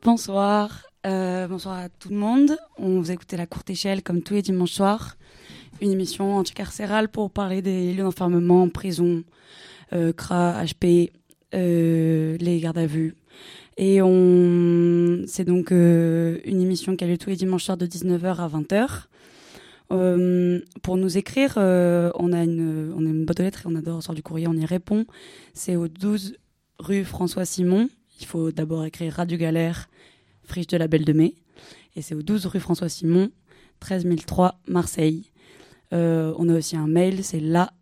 Bonsoir, bonsoir à tout le monde. On vous écoutez La Courte Échelle comme tous les dimanches soirs. Une émission anticarcérale pour parler des lieux d'enfermement, prison, CRA, HP, les gardes à vue. Et c'est donc une émission qui a lieu tous les dimanches soirs de 19h à 20h. Pour nous écrire, on a une boîte aux lettres et on adore recevoir du courrier, on y répond. C'est au 12 rue François Simon. Il faut d'abord écrire Radio Galère, friche de la Belle de Mai. Et c'est au 12 rue François Simon, 13 003 Marseille. On a aussi un mail, c'est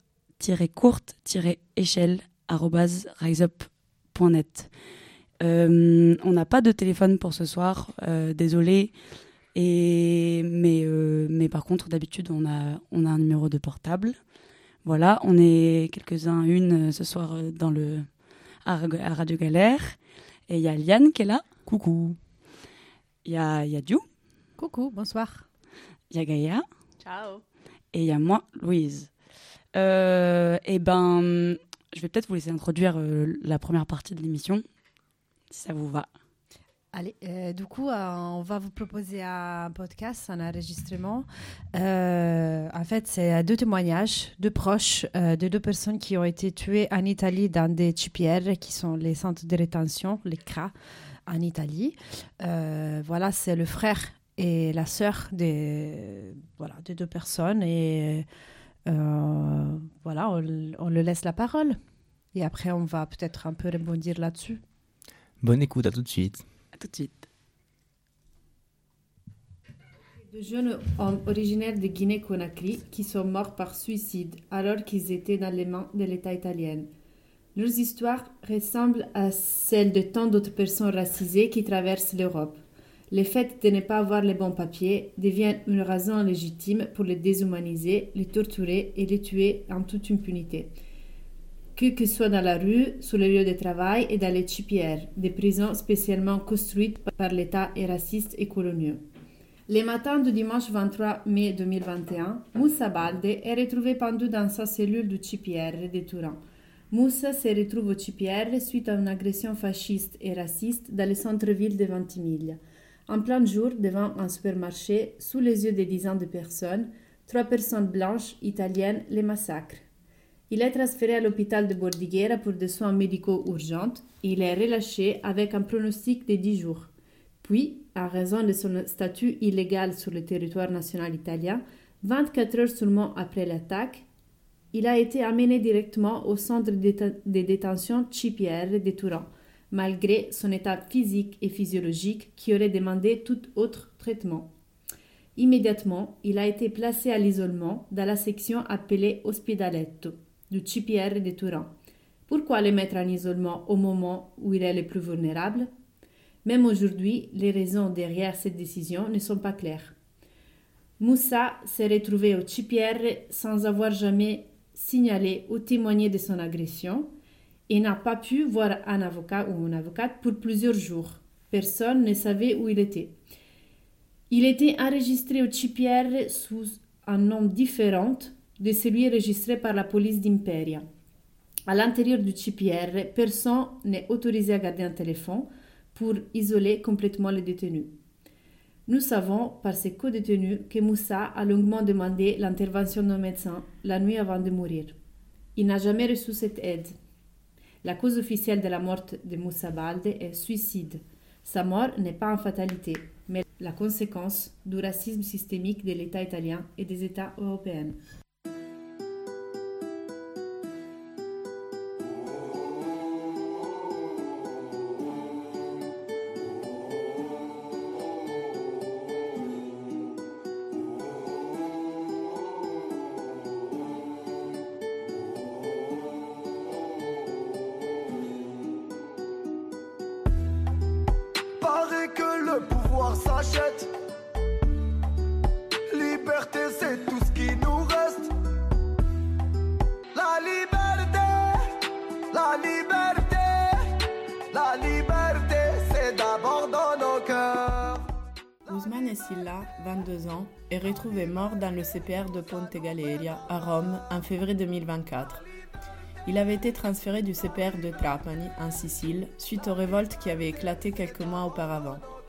la-courte-échelle@riseup.net. On n'a pas de téléphone pour ce soir, désolé. Mais par contre, d'habitude, on a un numéro de portable. Voilà, on est quelques-uns ce soir à Radio Galère. Et il y a Liane qui est là. Coucou. Il y a Diou. Coucou, bonsoir. Il y a Gaïa. Ciao. Et il y a moi, Louise. Je vais peut-être vous laisser introduire la première partie de l'émission, si ça vous va. Allez, du coup, on va vous proposer un podcast, un enregistrement. En fait, c'est deux témoignages, deux proches de deux personnes qui ont été tuées en Italie dans des CPR, qui sont les centres de rétention, les CRA, en Italie. Voilà, c'est le frère et la sœur des deux personnes. Et voilà, on le laisse la parole. Et après, on va peut-être un peu rebondir là-dessus. Bonne écoute, à tout de suite. À tout de suite. Deux jeunes hommes originaires de Guinée-Conakry qui sont morts par suicide alors qu'ils étaient dans les mains de l'État italien. Leurs histoires ressemblent à celles de tant d'autres personnes racisées qui traversent l'Europe. Le fait de ne pas avoir les bons papiers devient une raison légitime pour les déshumaniser, les torturer et les tuer en toute impunité. Que ce soit dans la rue, sur les lieux de travail et dans les CPR, des prisons spécialement construites par l'État et racistes et coloniaux. Le matin du dimanche 23 mai 2021, Moussa Balde est retrouvé pendu dans sa cellule du CPR de Turin. Moussa se retrouve au CPR suite à une agression fasciste et raciste dans le centre-ville de Ventimiglia. En plein jour, devant un supermarché, sous les yeux de dizaines de personnes, 3 personnes blanches italiennes les massacrent. Il est transféré à l'hôpital de Bordighera pour des soins médicaux urgents et il est relâché avec un pronostic de 10 jours. Puis, en raison de son statut illégal sur le territoire national italien, 24 heures seulement après l'attaque, il a été amené directement au centre de détention CPR de Turin, malgré son état physique et physiologique qui aurait demandé tout autre traitement. Immédiatement, il a été placé à l'isolement dans la section appelée Ospedaletto du CPR de Turin. Pourquoi le mettre en isolement au moment où il est le plus vulnérable? Même aujourd'hui, les raisons derrière cette décision ne sont pas claires. Moussa s'est retrouvé au CPR sans avoir jamais signalé ou témoigné de son agression et n'a pas pu voir un avocat ou une avocate pour plusieurs jours. Personne ne savait où il était. Il était enregistré au CPR sous un nom différent de celui enregistré par la police d'Imperia. À l'intérieur du CPR, personne n'est autorisé à garder un téléphone pour isoler complètement les détenus. Nous savons par ses co-détenus que Moussa a longuement demandé l'intervention d'un médecin la nuit avant de mourir. Il n'a jamais reçu cette aide. La cause officielle de la mort de Moussa Balde est suicide. Sa mort n'est pas une fatalité, mais la conséquence du racisme systémique de l'État italien et des États européens. Paraît que le pouvoir s'achète. Liberté, c'est tout ce qui nous reste. La liberté, la liberté, la liberté, c'est d'abord dans nos cœurs. Ousmane Silla, 22 ans, est retrouvé mort dans le CPR de Ponte Galeria, à Rome, en février 2024. Il avait été transféré du CPR de Trapani, en Sicile, suite aux révoltes qui avaient éclaté quelques mois auparavant.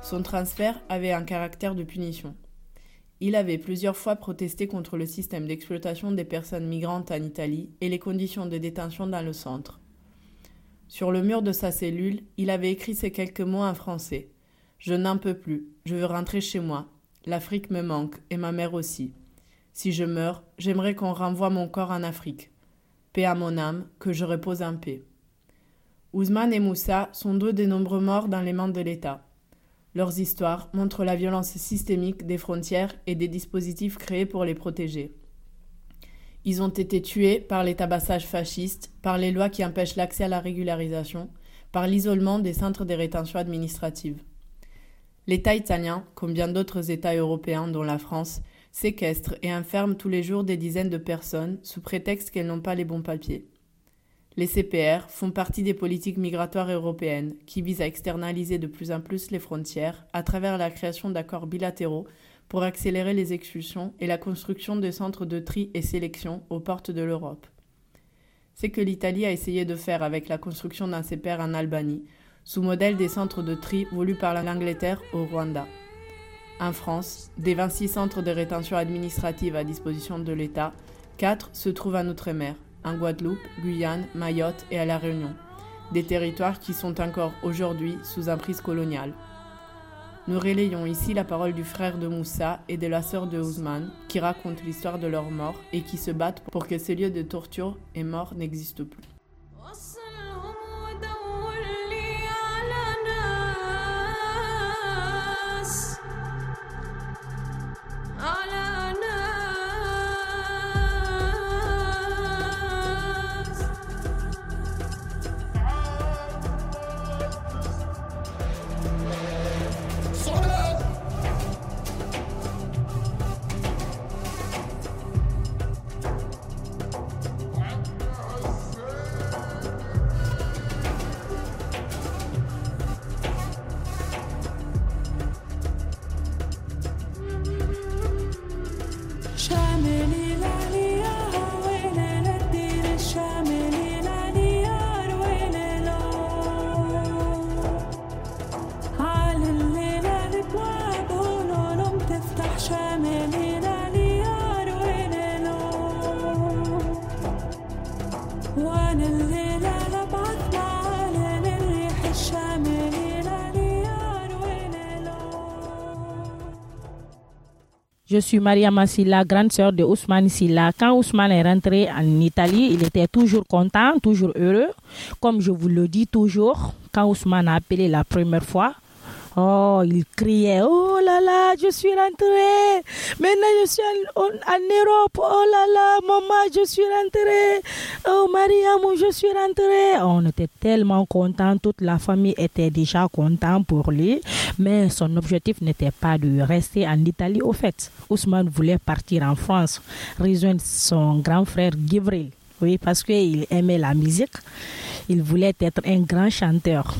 Son transfert avait un caractère de punition. Il avait plusieurs fois protesté contre le système d'exploitation des personnes migrantes en Italie et les conditions de détention dans le centre. Sur le mur de sa cellule, il avait écrit ces quelques mots en français. « Je n'en peux plus, je veux rentrer chez moi. L'Afrique me manque, et ma mère aussi. Si je meurs, j'aimerais qu'on renvoie mon corps en Afrique. Paix à mon âme, que je repose en paix. » Ousmane et Moussa sont deux des nombreux morts dans les mains de l'État. Leurs histoires montrent la violence systémique des frontières et des dispositifs créés pour les protéger. Ils ont été tués par les tabassages fascistes, par les lois qui empêchent l'accès à la régularisation, par l'isolement des centres de rétention administrative. L'État italien, comme bien d'autres États européens dont la France, séquestre et enferme tous les jours des dizaines de personnes sous prétexte qu'elles n'ont pas les bons papiers. Les CPR font partie des politiques migratoires européennes qui visent à externaliser de plus en plus les frontières à travers la création d'accords bilatéraux pour accélérer les expulsions et la construction de centres de tri et sélection aux portes de l'Europe. C'est que l'Italie a essayé de faire avec la construction d'un CPR en Albanie, sous modèle des centres de tri voulus par l'Angleterre au Rwanda. En France, des 26 centres de rétention administrative à disposition de l'État, 4 se trouvent en Outre-mer, en Guadeloupe, Guyane, Mayotte et à La Réunion, des territoires qui sont encore aujourd'hui sous emprise coloniale. Nous relayons ici la parole du frère de Moussa et de la sœur de Ousmane, qui racontent l'histoire de leur mort et qui se battent pour que ces lieux de torture et mort n'existent plus. Je suis Mariama Silla, grande sœur de Ousmane Silla. Quand Ousmane est rentré en Italie, il était toujours content, toujours heureux. Comme je vous le dis toujours, quand Ousmane a appelé la première fois, oh, il criait, oh là là, je suis rentré. Maintenant, je suis en Europe. Oh là là, maman, je suis rentré. Oh, Mariam, je suis rentré. On était tellement contents. Toute la famille était déjà contente pour lui. Mais son objectif n'était pas de rester en Italie. Au fait, Ousmane voulait partir en France, rejoindre son grand frère Givril. Oui, parce qu'il aimait la musique. Il voulait être un grand chanteur.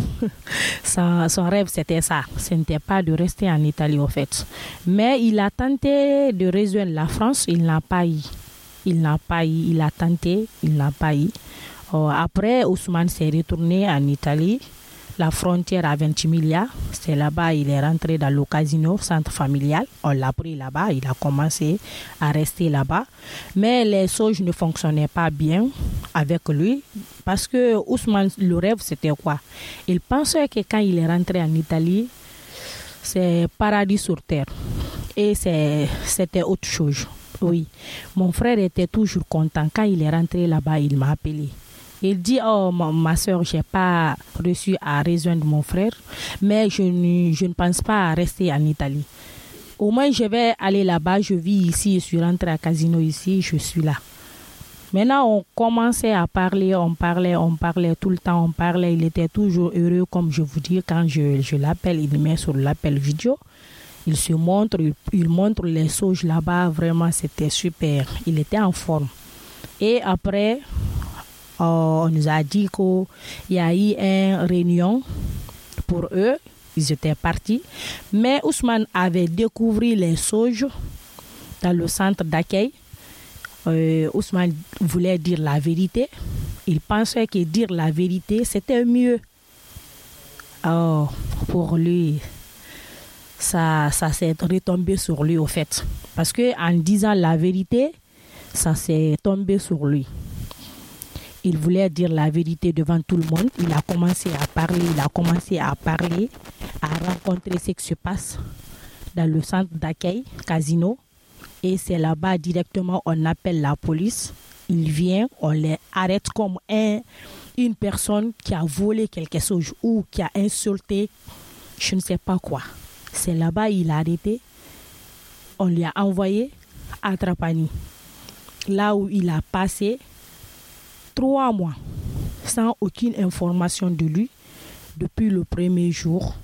Son rêve, c'était ça. Ce n'était pas de rester en Italie, au fait. Mais il a tenté de rejoindre la France. Il n'a pas eu. Il a tenté. Il n'a pas eu. Après, Ousmane s'est retourné en Italie. La frontière à Ventimiglia, c'est là-bas, il est rentré dans le casino, centre familial. On l'a pris là-bas, il a commencé à rester là-bas. Mais les choses ne fonctionnaient pas bien avec lui parce que Ousmane, le rêve, c'était quoi? Il pensait que quand il est rentré en Italie, c'est paradis sur terre. Et c'était autre chose. Oui, mon frère était toujours content. Quand il est rentré là-bas, il m'a appelé. Il dit, oh, ma soeur, je n'ai pas reçu à rejoindre mon frère, mais je ne pense pas à rester en Italie. Au moins, je vais aller là-bas, je vis ici, je suis rentrée à Casino ici, je suis là. Maintenant, on commençait à parler, on parlait tout le temps, on parlait. Il était toujours heureux, comme je vous dis, quand je l'appelle, il met sur l'appel vidéo. Il se montre, il montre les sauges là-bas, vraiment, c'était super. Il était en forme. Et après... on nous a dit qu'il y a eu une réunion pour eux. Ils étaient partis. Mais Ousmane avait découvert les sauges dans le centre d'accueil. Ousmane voulait dire la vérité. Il pensait que dire la vérité, c'était mieux. Pour lui, ça s'est retombé sur lui au fait. Parce qu'en disant la vérité, ça s'est tombé sur lui. Il voulait dire la vérité devant tout le monde. Il a commencé à parler, à rencontrer ce qui se passe dans le centre d'accueil, Casino. Et c'est là-bas directement, on appelle la police. Il vient, on les arrête comme une personne qui a volé quelque chose ou qui a insulté, je ne sais pas quoi. C'est là-bas, il a arrêté. On lui a envoyé à Trapani. Là où il a passé 3 mois sans aucune information de lui depuis le premier jour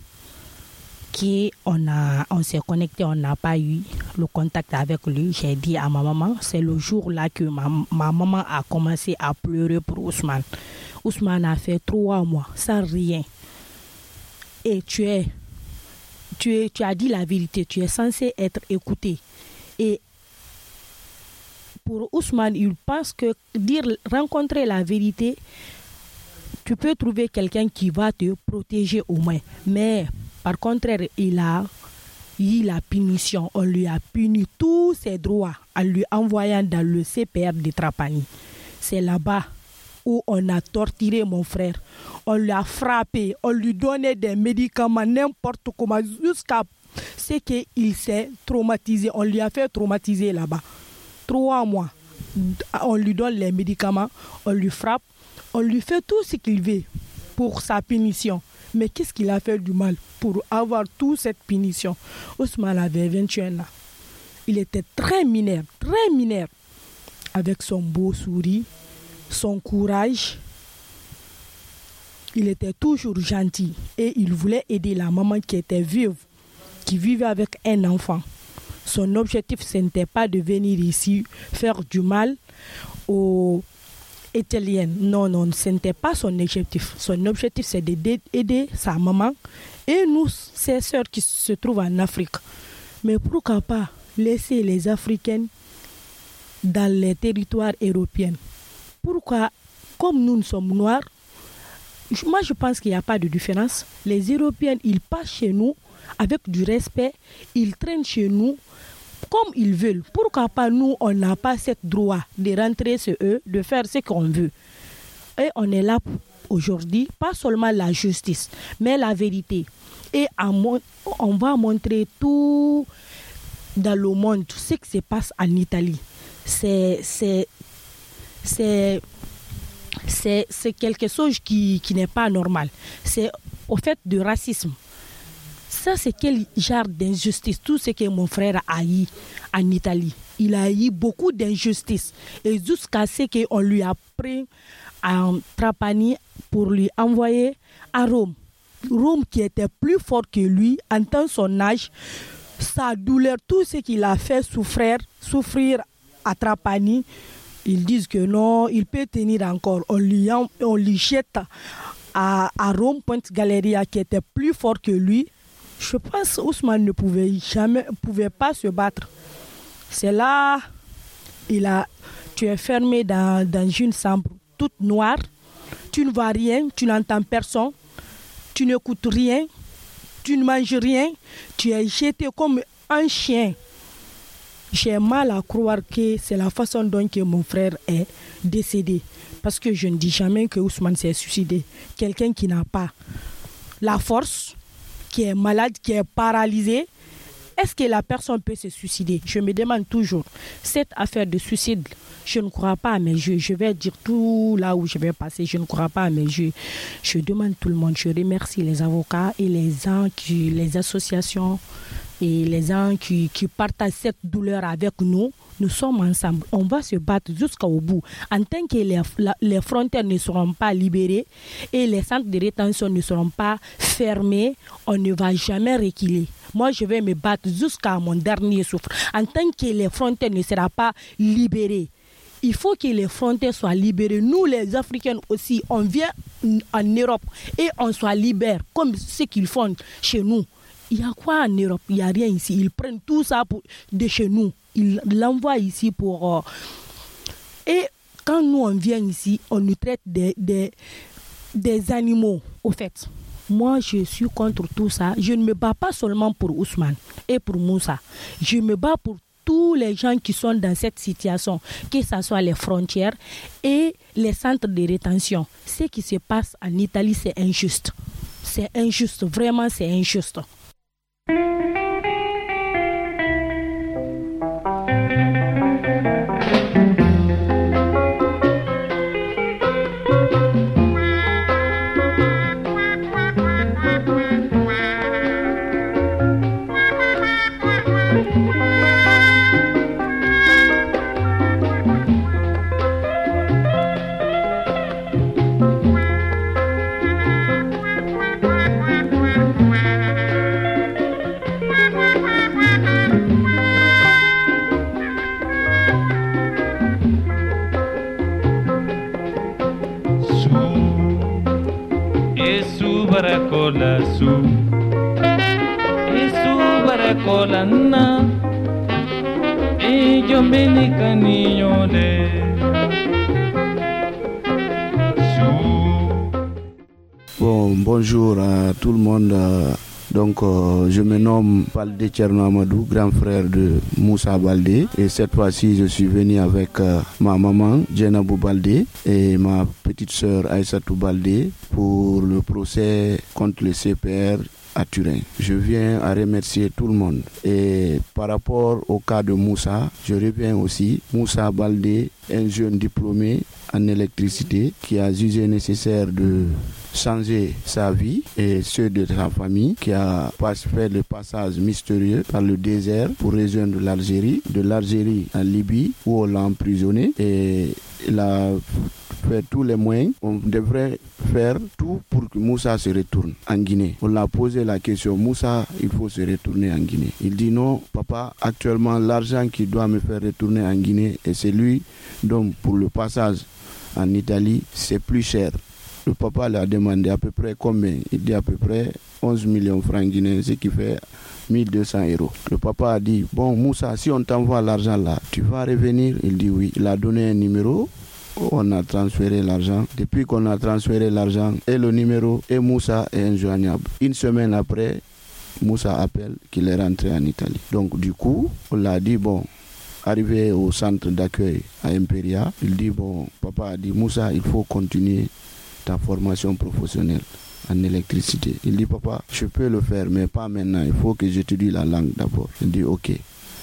on s'est connecté, on n'a pas eu le contact avec lui. J'ai dit à ma maman, c'est le jour-là que ma maman a commencé à pleurer pour Ousmane. Ousmane a fait 3 mois sans rien. Et tu as dit la vérité, tu es censé être écouté. Et pour Ousmane, il pense que rencontrer la vérité, tu peux trouver quelqu'un qui va te protéger au moins. Mais par contre, il a punition. On lui a puni tous ses droits en lui envoyant dans le CPR de Trapani. C'est là-bas où on a torturé mon frère. On lui a frappé, on lui donnait des médicaments, n'importe comment, jusqu'à ce qu'il s'est traumatisé. On lui a fait traumatiser là-bas. 3 mois. On lui donne les médicaments, on lui frappe, on lui fait tout ce qu'il veut pour sa punition. Mais qu'est-ce qu'il a fait du mal pour avoir toute cette punition? Ousmane avait 21 ans. Il était très mineur, avec son beau sourire, son courage. Il était toujours gentil et il voulait aider la maman qui était veuve, qui vivait avec un enfant. Son objectif, ce n'était pas de venir ici faire du mal aux Italiennes. Non, ce n'était pas son objectif. Son objectif, c'est d'aider sa maman et nous, ses sœurs qui se trouvent en Afrique. Mais pourquoi pas laisser les Africaines dans les territoires européens? Pourquoi, comme nous sommes noirs, moi je pense qu'il n'y a pas de différence. Les Européens, ils passent chez nous avec du respect, ils traînent chez nous comme ils veulent. Pourquoi pas nous, on n'a pas ce droit de rentrer chez eux, de faire ce qu'on veut? Et on est là aujourd'hui, pas seulement la justice, mais la vérité. Et on va montrer tout dans le monde, tout ce qui se passe en Italie. C'est quelque chose qui n'est pas normal. C'est au fait de racisme. Ça, c'est quel genre d'injustice? Tout ce que mon frère a eu en Italie. Il a eu beaucoup d'injustice. Et jusqu'à ce qu'on lui a pris en Trapani pour lui envoyer à Rome. Rome qui était plus fort que lui, en tant son âge, sa douleur, tout ce qu'il a fait souffrir à Trapani. Ils disent que non, il peut tenir encore. On lui jette à Rome, Pointe Galeria, qui était plus fort que lui. Je pense qu'Ousmane ne pouvait pas se battre. C'est là, tu es fermé dans une chambre toute noire. Tu ne vois rien, tu n'entends personne, tu n'écoutes rien, tu ne manges rien. Tu es jeté comme un chien. J'ai mal à croire que c'est la façon dont que mon frère est décédé. Parce que je ne dis jamais que Ousmane s'est suicidé. Quelqu'un qui n'a pas la force, qui est malade, qui est paralysé, est-ce que la personne peut se suicider? Je me demande toujours. Cette affaire de suicide, je ne crois pas à mes yeux. Je vais dire tout là où je vais passer. Je ne crois pas à mes yeux. Je demande tout le monde. Je remercie les avocats et les associations et les gens qui partagent cette douleur avec nous. Nous sommes ensemble. On va se battre jusqu'au bout. En tant que les frontières ne seront pas libérées et les centres de rétention ne seront pas fermés, on ne va jamais reculer. Moi, je vais me battre jusqu'à mon dernier souffle. En tant que les frontières ne seront pas libérées, il faut que les frontières soient libérées. Nous, les Africains aussi, on vient en Europe et on soit libère, comme ce qu'ils font chez nous. Il y a quoi en Europe? Il n'y a rien ici. Ils prennent tout ça de chez nous. Ils l'envoient ici pour... Et quand nous, on vient ici, on nous traite des animaux, au fait. Moi, je suis contre tout ça. Je ne me bats pas seulement pour Ousmane et pour Moussa. Je me bats pour tous les gens qui sont dans cette situation, que ce soit les frontières et les centres de rétention. Ce qui se passe en Italie, c'est injuste. C'est injuste, vraiment c'est injuste. Bon, bonjour à tout le monde. Je me nomme Baldé Tcherno Amadou, grand frère de Moussa Baldé. Et cette fois-ci, je suis venu avec ma maman, Djenabou Baldé, et ma petite sœur Aïssatou Baldé pour le procès contre le CPR à Turin. Je viens à remercier tout le monde. Et par rapport au cas de Moussa, je reviens aussi. Moussa Baldé, un jeune diplômé en électricité qui a jugé nécessaire de changer sa vie et ceux de sa famille, qui a fait le passage mystérieux par le désert pour rejoindre l'Algérie, de l'Algérie à Libye où on l'a emprisonné, et il a fait tous les moyens. On devrait faire tout pour que Moussa se retourne en Guinée. On l'a posé la question, Moussa, il faut se retourner en Guinée. Il dit non, papa, actuellement l'argent qui doit me faire retourner en Guinée est celui donc pour le passage en Italie, c'est plus cher. Le papa lui a demandé à peu près combien. Il dit à peu près 11 millions de francs guinéens, ce qui fait 1200 €. Le papa a dit, bon Moussa, si on t'envoie l'argent là, tu vas revenir? Il dit oui. Il a donné un numéro, on a transféré l'argent. Depuis qu'on a transféré l'argent et le numéro, et Moussa est injoignable. Une semaine après, Moussa appelle qu'il est rentré en Italie. Donc du coup, on l'a dit, bon, arrivé au centre d'accueil à Imperia, il dit, bon, papa a dit, Moussa, il faut continuer ta formation professionnelle en électricité. Il dit, papa, je peux le faire, mais pas maintenant, il faut que j'étudie la langue d'abord. Il dit, ok.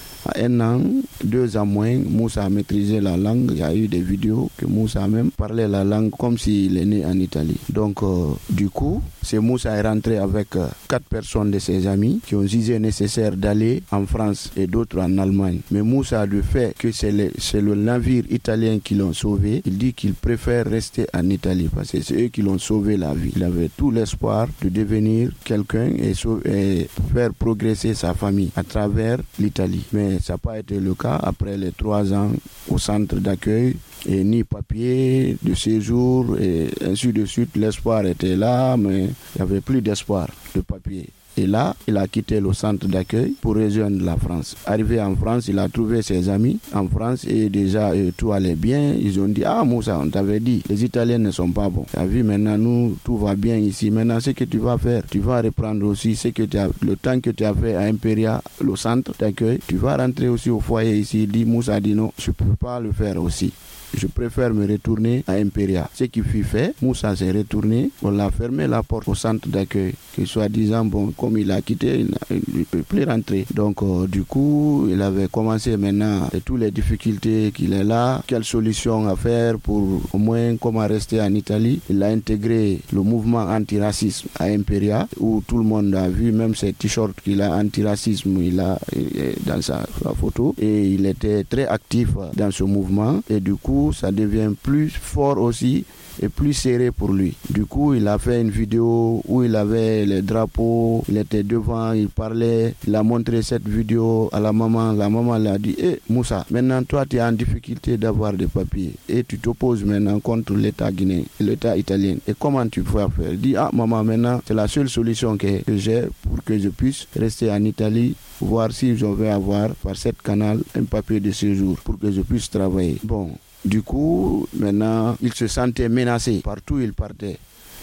À 1 an, 2 ans moins, Moussa a maîtrisé la langue. Il y a eu des vidéos que Moussa même parlait la langue comme s'il est né en Italie. Donc, du coup, c'est Moussa est rentré avec 4 personnes de ses amis qui ont jugé nécessaire d'aller en France et d'autres en Allemagne. Mais Moussa, du fait que c'est le navire italien qui l'ont sauvé, il dit qu'il préfère rester en Italie parce que c'est eux qui l'ont sauvé la vie. Il avait tout l'espoir de devenir quelqu'un et faire progresser sa famille à travers l'Italie. Mais ça n'a pas été le cas après les 3 ans au centre d'accueil, et ni papier de séjour et ainsi de suite. L'espoir était là, mais il n'y avait plus d'espoir de papier. Et là, il a quitté le centre d'accueil pour rejoindre la France. Arrivé en France, il a trouvé ses amis en France et déjà tout allait bien. Ils ont dit, ah Moussa, on t'avait dit, les Italiens ne sont pas bons. Tu as vu, maintenant, nous, tout va bien ici. Maintenant, ce que tu vas faire, tu vas reprendre aussi le temps que tu as fait à Imperia, le centre d'accueil. Tu vas rentrer aussi au foyer ici. Il dit, Moussa a dit non, je ne peux pas le faire aussi. Je préfère me retourner à Imperia. Ce qui fut fait, Moussa s'est retourné, on a fermé la porte au centre d'accueil. Que soi-disant, bon, comme il a quitté, il ne peut plus rentrer. Donc, du coup, il avait commencé maintenant toutes les difficultés qu'il est là, quelle solution à faire pour au moins comment rester en Italie. Il a intégré le mouvement antiracisme à Imperia, où tout le monde a vu, même ses t-shirts qu'il a antiracisme, il a dans sa photo. Et il était très actif dans ce mouvement. Et du coup, ça devient plus fort aussi et plus serré pour lui. Du coup, il a fait une vidéo où il avait les drapeaux, il était devant, il parlait, il a montré cette vidéo à la maman. La maman lui a dit, Moussa, maintenant toi tu es en difficulté d'avoir des papiers et tu t'opposes maintenant contre l'État guinéen, l'État italien. Et comment tu peux faire? Il dit, maman, maintenant c'est la seule solution que j'ai pour que je puisse rester en Italie, voir si je vais avoir par cette canal un papier de séjour pour que je puisse travailler. Bon. Du coup, maintenant, il se sentait menacé partout où il partait.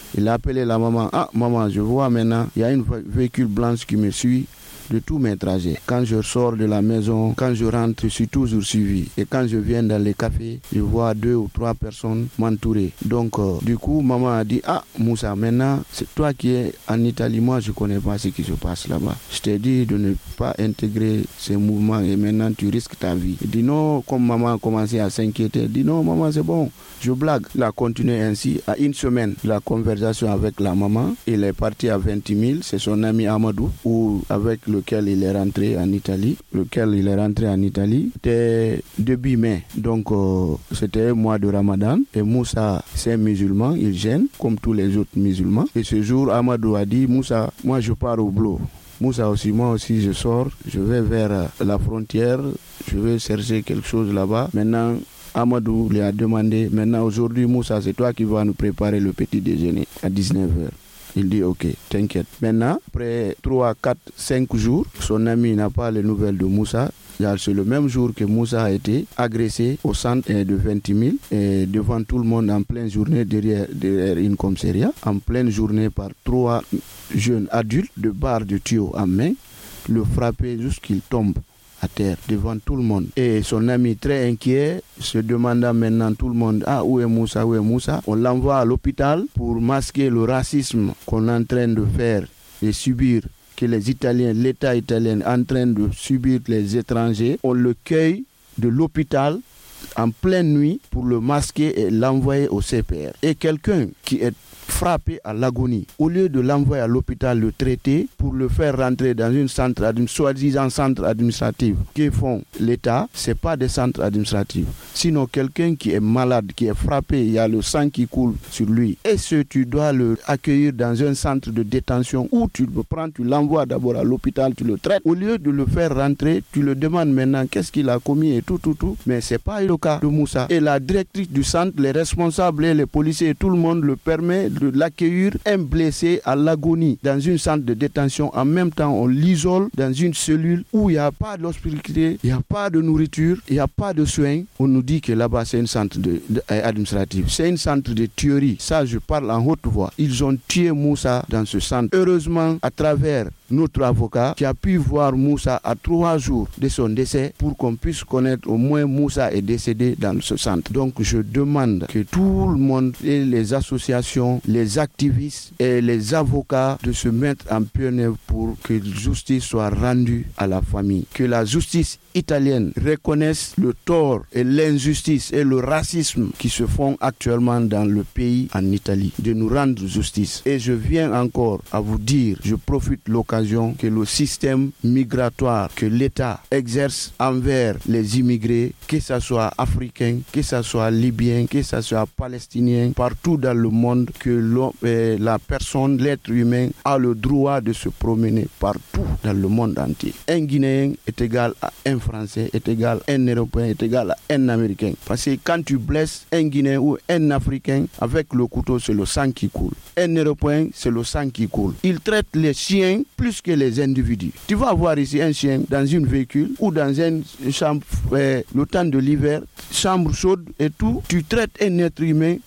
Il a appelé la maman. Ah, maman, je vois maintenant, il y a une véhicule blanche qui me suit de tous mes trajets. Quand je sors de la maison, quand je rentre, je suis toujours suivi. Et quand je viens dans les cafés, je vois 2 ou 3 personnes m'entourer. Donc, du coup, maman a dit, ah, Moussa, maintenant, c'est toi qui es en Italie. Moi, je ne connais pas ce qui se passe là-bas. Je t'ai dit de ne pas intégrer ces mouvements et maintenant, tu risques ta vie. Il dit non, comme maman a commencé à s'inquiéter. Il dit non, maman, c'est bon. Je blague. Il a continué ainsi. À une semaine, la conversation avec la maman, il est parti à 20 000. C'est son ami Amadou, ou avec lequel il est rentré en Italie. C'était début mai. Donc, c'était un mois de Ramadan. Et Moussa, c'est un musulman. Il gêne, comme tous les autres musulmans. Et ce jour, Amadou a dit, Moussa, moi, je pars au boulot. Moussa aussi, moi aussi, je sors. Je vais vers la frontière. Je vais chercher quelque chose là-bas. Maintenant, Amadou lui a demandé, maintenant aujourd'hui Moussa, c'est toi qui vas nous préparer le petit déjeuner à 19h. Il dit ok, t'inquiète. Maintenant, après 3, 4, 5 jours, son ami n'a pas les nouvelles de Moussa. C'est le même jour que Moussa a été agressé au centre de 20 000 et devant tout le monde en pleine journée derrière une commissariat, en pleine journée par 3 jeunes adultes de barres de tuyaux en main, le frapper jusqu'il tombe à terre devant tout le monde. Et son ami très inquiet, se demandant maintenant tout le monde, ah, où est Moussa, on l'envoie à l'hôpital pour masquer le racisme qu'on est en train de faire et subir, que les Italiens, l'État italien est en train de subir les étrangers. On le cueille de l'hôpital en pleine nuit pour le masquer et l'envoyer au CPR. Et quelqu'un qui est frappé à l'agonie, au lieu de l'envoyer à l'hôpital, le traiter pour le faire rentrer dans une soi-disant centre administratif que font l'État, c'est pas des centres administratifs. Sinon, quelqu'un qui est malade, qui est frappé, il y a le sang qui coule sur lui. Est-ce que tu dois le accueillir dans un centre de détention où tu le prends, tu l'envoies d'abord à l'hôpital, tu le traites. Au lieu de le faire rentrer, tu le demandes maintenant qu'est-ce qu'il a commis et tout. Mais c'est pas le cas de Moussa. Et la directrice du centre, les responsables et les policiers et tout le monde le permet de l'accueillir, un blessé à l'agonie dans une centre de détention. En même temps, on l'isole dans une cellule où il n'y a pas d'hospitalité, il n'y a pas de nourriture, il n'y a pas de soins. On nous dit que là-bas, c'est un centre administratif. C'est un centre de tuerie. Ça, je parle en haute voix. Ils ont tué Moussa dans ce centre. Heureusement, à travers notre avocat qui a pu voir Moussa à 3 jours de son décès pour qu'on puisse connaître au moins Moussa est décédé dans ce centre. Donc je demande que tout le monde et les associations, les activistes et les avocats de se mettre en pionnier pour que la justice soit rendue à la famille. Que la justice italienne reconnaisse le tort et l'injustice et le racisme qui se font actuellement dans le pays en Italie, de nous rendre justice. Et je viens encore à vous dire, je profite de l'occasion que le système migratoire que l'État exerce envers les immigrés, que ce soit africains, que ce soit libyens, que ce soit palestiniens, partout dans le monde, que la personne, l'être humain a le droit de se promener partout dans le monde entier. Un Guinéen est égal à un Français, est égal à un Européen, est égal à un Américain. Parce que quand tu blesses un Guinéen ou un Africain, avec le couteau, c'est le sang qui coule. Un Européen, c'est le sang qui coule. Ils traitent les chiens plus que les individus. Tu vas voir ici un chien dans une véhicule ou dans une chambre, le temps de l'hiver, chambre chaude et tout, tu traites un être humain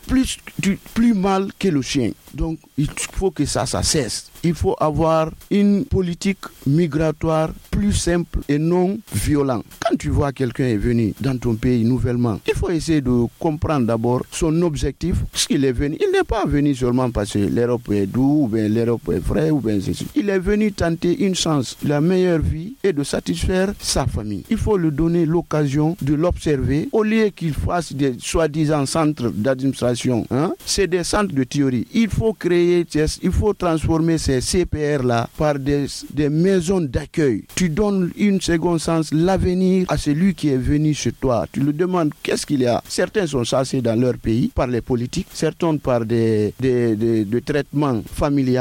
plus mal que le chien. Donc, il faut que ça cesse. Il faut avoir une politique migratoire plus simple et non violente. Quand tu vois quelqu'un est venu dans ton pays nouvellement, il faut essayer de comprendre d'abord son objectif. Ce qu'il est venu, il n'est pas venu seulement parce que l'Europe est doux, ou bien l'Europe est vraie, ou bien ceci. Il est venu tenter une chance, la meilleure vie et de satisfaire sa famille. Il faut lui donner l'occasion de l'observer au lieu qu'il fasse des soi-disant centres d'administration. C'est des centres de théorie. Il faut créer, il faut transformer ces CPR-là par des maisons d'accueil. Tu donnes une seconde chance, l'avenir à celui qui est venu chez toi. Tu lui demandes qu'est-ce qu'il y a. Certains sont chassés dans leur pays par les politiques, certains par des traitements familiaux. Il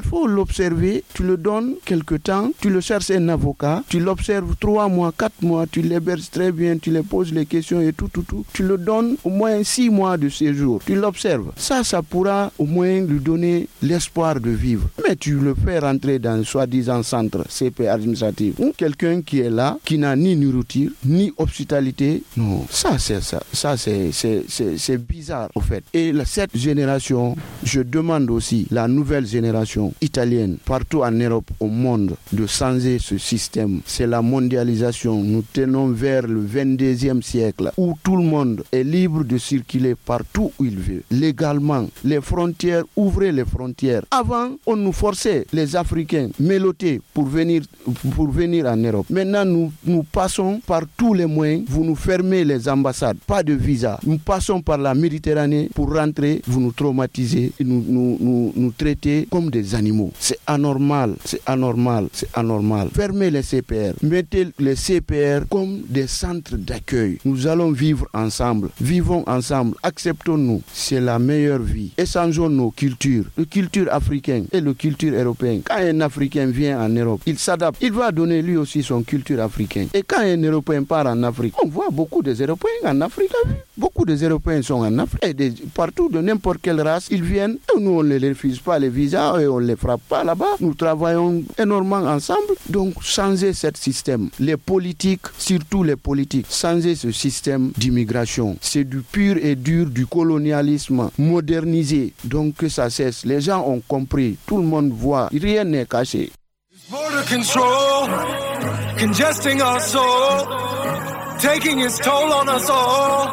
faut l'observer, tu le donnes quelque temps, tu le cherches un avocat, tu l'observes 3 mois, 4 mois, tu l'héberges très bien, tu lui poses les questions et tout. Tu le donnes au moins 6 mois de séjour. Tu l'observes. Ça pourra au moins lui donner l'espoir de vivre. Mais tu le fais rentrer dans un soi-disant centre CP administratif. Ou quelqu'un qui est là, qui n'a ni nourriture, ni hospitalité. Non, ça c'est bizarre au fait. Et cette génération, je demande aussi la nouvelle génération italienne, partout en Europe, au monde, de changer ce système. C'est la mondialisation. Nous tenons vers le 22e siècle où tout le monde est libre de circuler partout où il veut. Légalement, les frontières, ouvrez les frontières. Avant, on nous forçait, les Africains, mélottés pour venir en Europe. Maintenant, nous passons par tous les moyens. Vous nous fermez les ambassades, pas de visa. Nous passons par la Méditerranée pour rentrer. Vous nous traumatisez, nous traitez comme des animaux. C'est anormal. Fermez les CPR. Mettez les CPR comme des centres d'accueil. Nous allons vivre ensemble. Vivons ensemble. Acceptons-nous. C'est la meilleure vie. Échangeons nos cultures. La culture africaine et la culture européenne. Quand un Africain vient en Europe, il s'adapte. Il va donner lui aussi son culture africaine. Et quand un Européen part en Afrique, on voit beaucoup des Européens en Afrique. Beaucoup des Européens sont en Afrique. Et partout, de n'importe quelle race, ils viennent. Et nous, on ne les refuse pas les visas et on ne les frappe pas là-bas. Nous travaillons énormément ensemble. Donc, changer ce système. Les politiques, surtout les politiques, changer ce système d'immigration. C'est du pur et dur du colonialisme modernisé. Donc, que ça cesse. Les gens ont compris. Tout le monde voit. Rien n'est caché. Border control, congesting our soul, taking its toll on us all.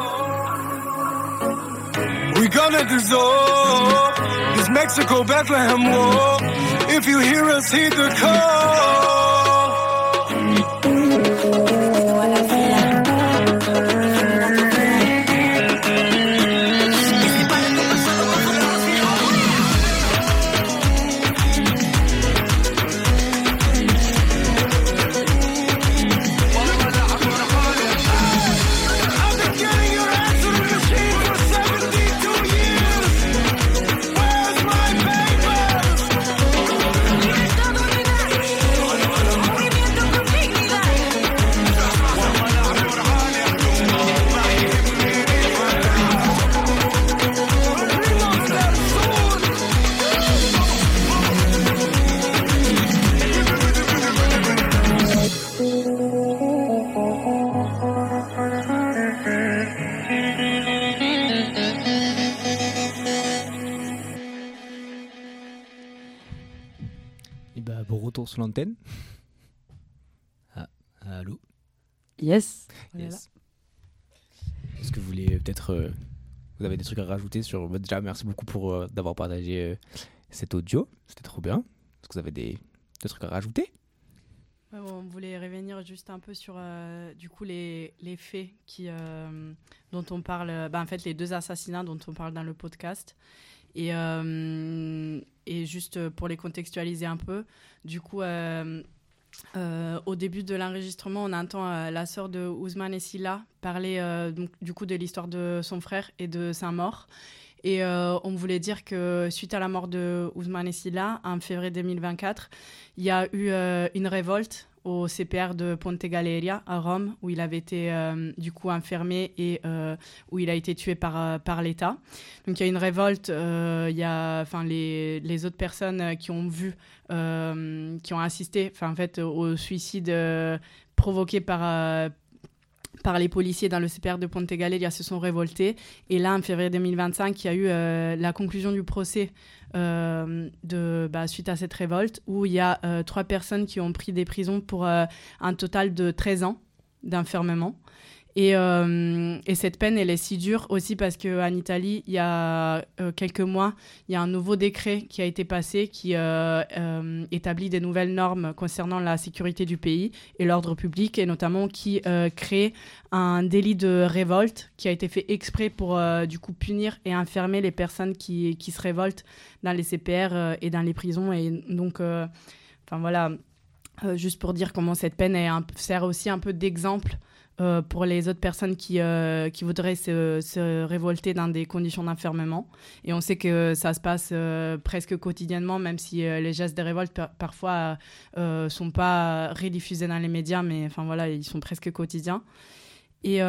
We're gonna dissolve this Mexico Bethlehem war. If you hear us, heed the call. Sur l'antenne. Allô. Yes. Est-ce que vous voulez peut-être vous avez des trucs à rajouter sur déjà merci beaucoup pour d'avoir partagé cet audio, c'était trop bien. Est-ce que vous avez des trucs à rajouter? On voulait revenir juste un peu sur du coup les faits dont on parle, en fait les 2 assassinats dont on parle dans le podcast. Et juste pour les contextualiser un peu, du coup, au début de l'enregistrement, on entend la sœur de Ousmane Sylla parler donc, du coup de l'histoire de son frère et de sa mort. Et on voulait dire que suite à la mort de Ousmane Sylla, en février 2024, il y a eu une révolte au CPR de Ponte Galeria à Rome, où il avait été du coup enfermé et où il a été tué par l'État. Donc il y a une révolte, il y a les autres personnes qui ont vu, qui ont assisté en fait, au suicide provoqué par les policiers dans le CPR de Ponte Galeria se sont révoltés. Et là, en février 2025, il y a eu la conclusion du procès suite à cette révolte, où il y a 3 personnes qui ont pris des prisons pour un total de 13 ans d'enfermement. Et cette peine, elle est si dure aussi parce qu'en Italie, il y a quelques mois, il y a un nouveau décret qui a été passé qui établit des nouvelles normes concernant la sécurité du pays et l'ordre public, et notamment qui crée un délit de révolte qui a été fait exprès pour du coup punir et enfermer les personnes qui se révoltent dans les CPR et dans les prisons. Et donc, voilà, juste pour dire comment cette peine sert aussi un peu d'exemple pour les autres personnes qui voudraient se révolter dans des conditions d'enfermement. Et on sait que ça se passe presque quotidiennement, même si les gestes de révolte parfois sont pas rediffusés dans les médias, mais enfin voilà, ils sont presque quotidiens. Et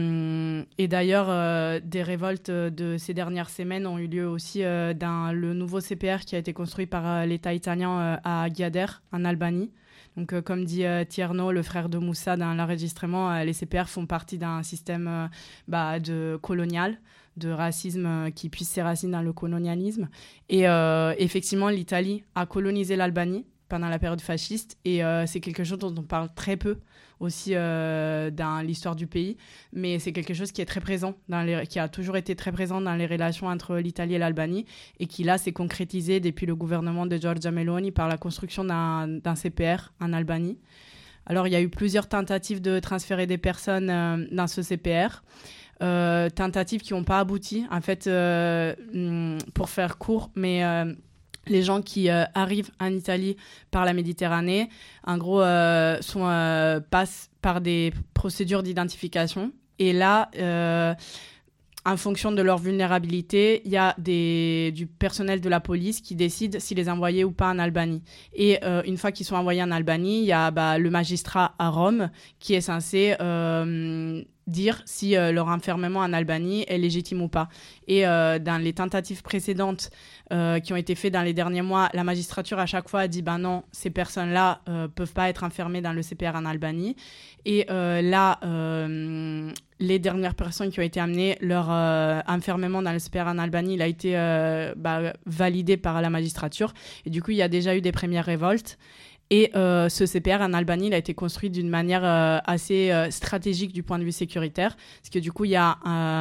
d'ailleurs, des révoltes de ces dernières semaines ont eu lieu aussi dans le nouveau CPR qui a été construit par l'État italien à Ghadir, en Albanie. Donc, comme dit Tierno, le frère de Moussa dans l'enregistrement, les CPR font partie d'un système colonial, de racisme qui puise ses racines dans le colonialisme. Et effectivement, l'Italie a colonisé l'Albanie pendant la période fasciste, et c'est quelque chose dont on parle très peu aussi dans l'histoire du pays, mais c'est quelque chose qui est très présent, qui a toujours été très présent dans les relations entre l'Italie et l'Albanie, et qui là s'est concrétisé depuis le gouvernement de Giorgia Meloni par la construction d'un CPR en Albanie. Alors il y a eu plusieurs tentatives de transférer des personnes dans ce CPR, tentatives qui n'ont pas abouti, en fait, pour faire court, mais les gens qui arrivent en Italie par la Méditerranée, en gros, passent par des procédures d'identification. Et là, en fonction de leur vulnérabilité, il y a du personnel de la police qui décide s'ils les envoyer ou pas en Albanie. Et une fois qu'ils sont envoyés en Albanie, il y a le magistrat à Rome qui est censé dire si leur enfermement en Albanie est légitime ou pas. Et dans les tentatives précédentes qui ont été faites dans les derniers mois, la magistrature à chaque fois a dit non, ces personnes-là peuvent pas être enfermées dans le CPR en Albanie. Et là, les dernières personnes qui ont été amenées, leur enfermement dans le CPR en Albanie, il a été validé par la magistrature. Et du coup, il y a déjà eu des premières révoltes. Et ce CPR en Albanie, il a été construit d'une manière assez stratégique du point de vue sécuritaire. Parce que du coup, il y a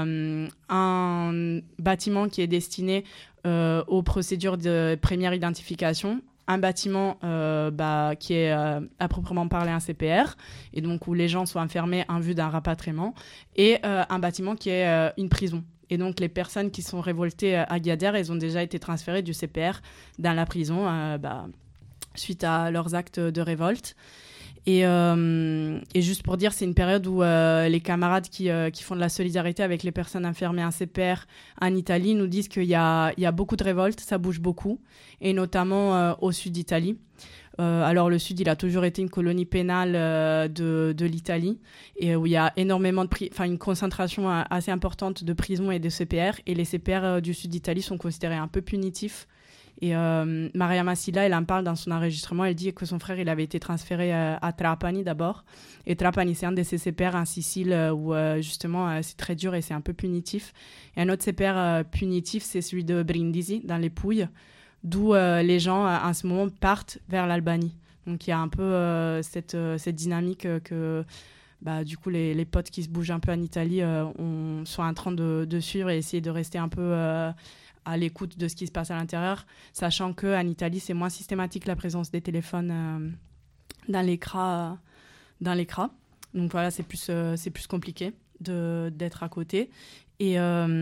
un bâtiment qui est destiné aux procédures de première identification, un bâtiment qui est à proprement parler un CPR, et donc où les gens sont enfermés en vue d'un rapatriement, et un bâtiment qui est une prison. Et donc, les personnes qui sont révoltées à Ghadir, elles ont déjà été transférées du CPR dans la prison, suite à leurs actes de révolte. Et juste pour dire, c'est une période où les camarades qui font de la solidarité avec les personnes enfermées en CPR en Italie nous disent qu'il y a beaucoup de révoltes, ça bouge beaucoup, et notamment au sud d'Italie. Alors le sud, il a toujours été une colonie pénale de l'Italie, et où il y a énormément une concentration assez importante de prisons et de CPR, et les CPR du sud d'Italie sont considérés un peu punitifs. Et Maria Masila, elle en parle dans son enregistrement. Elle dit que son frère, il avait été transféré à Trapani d'abord. Et Trapani, c'est un de ces CPR en Sicile où justement c'est très dur et c'est un peu punitif. Et un autre CPR punitif, c'est celui de Brindisi, dans les Pouilles, d'où les gens en ce moment partent vers l'Albanie. Donc il y a un peu cette dynamique que du coup les potes qui se bougent un peu en Italie sont en train de suivre et essayer de rester un peu à l'écoute de ce qui se passe à l'intérieur, sachant qu'en Italie, c'est moins systématique la présence des téléphones dans les CRA. Donc voilà, c'est plus compliqué d'être à côté. Et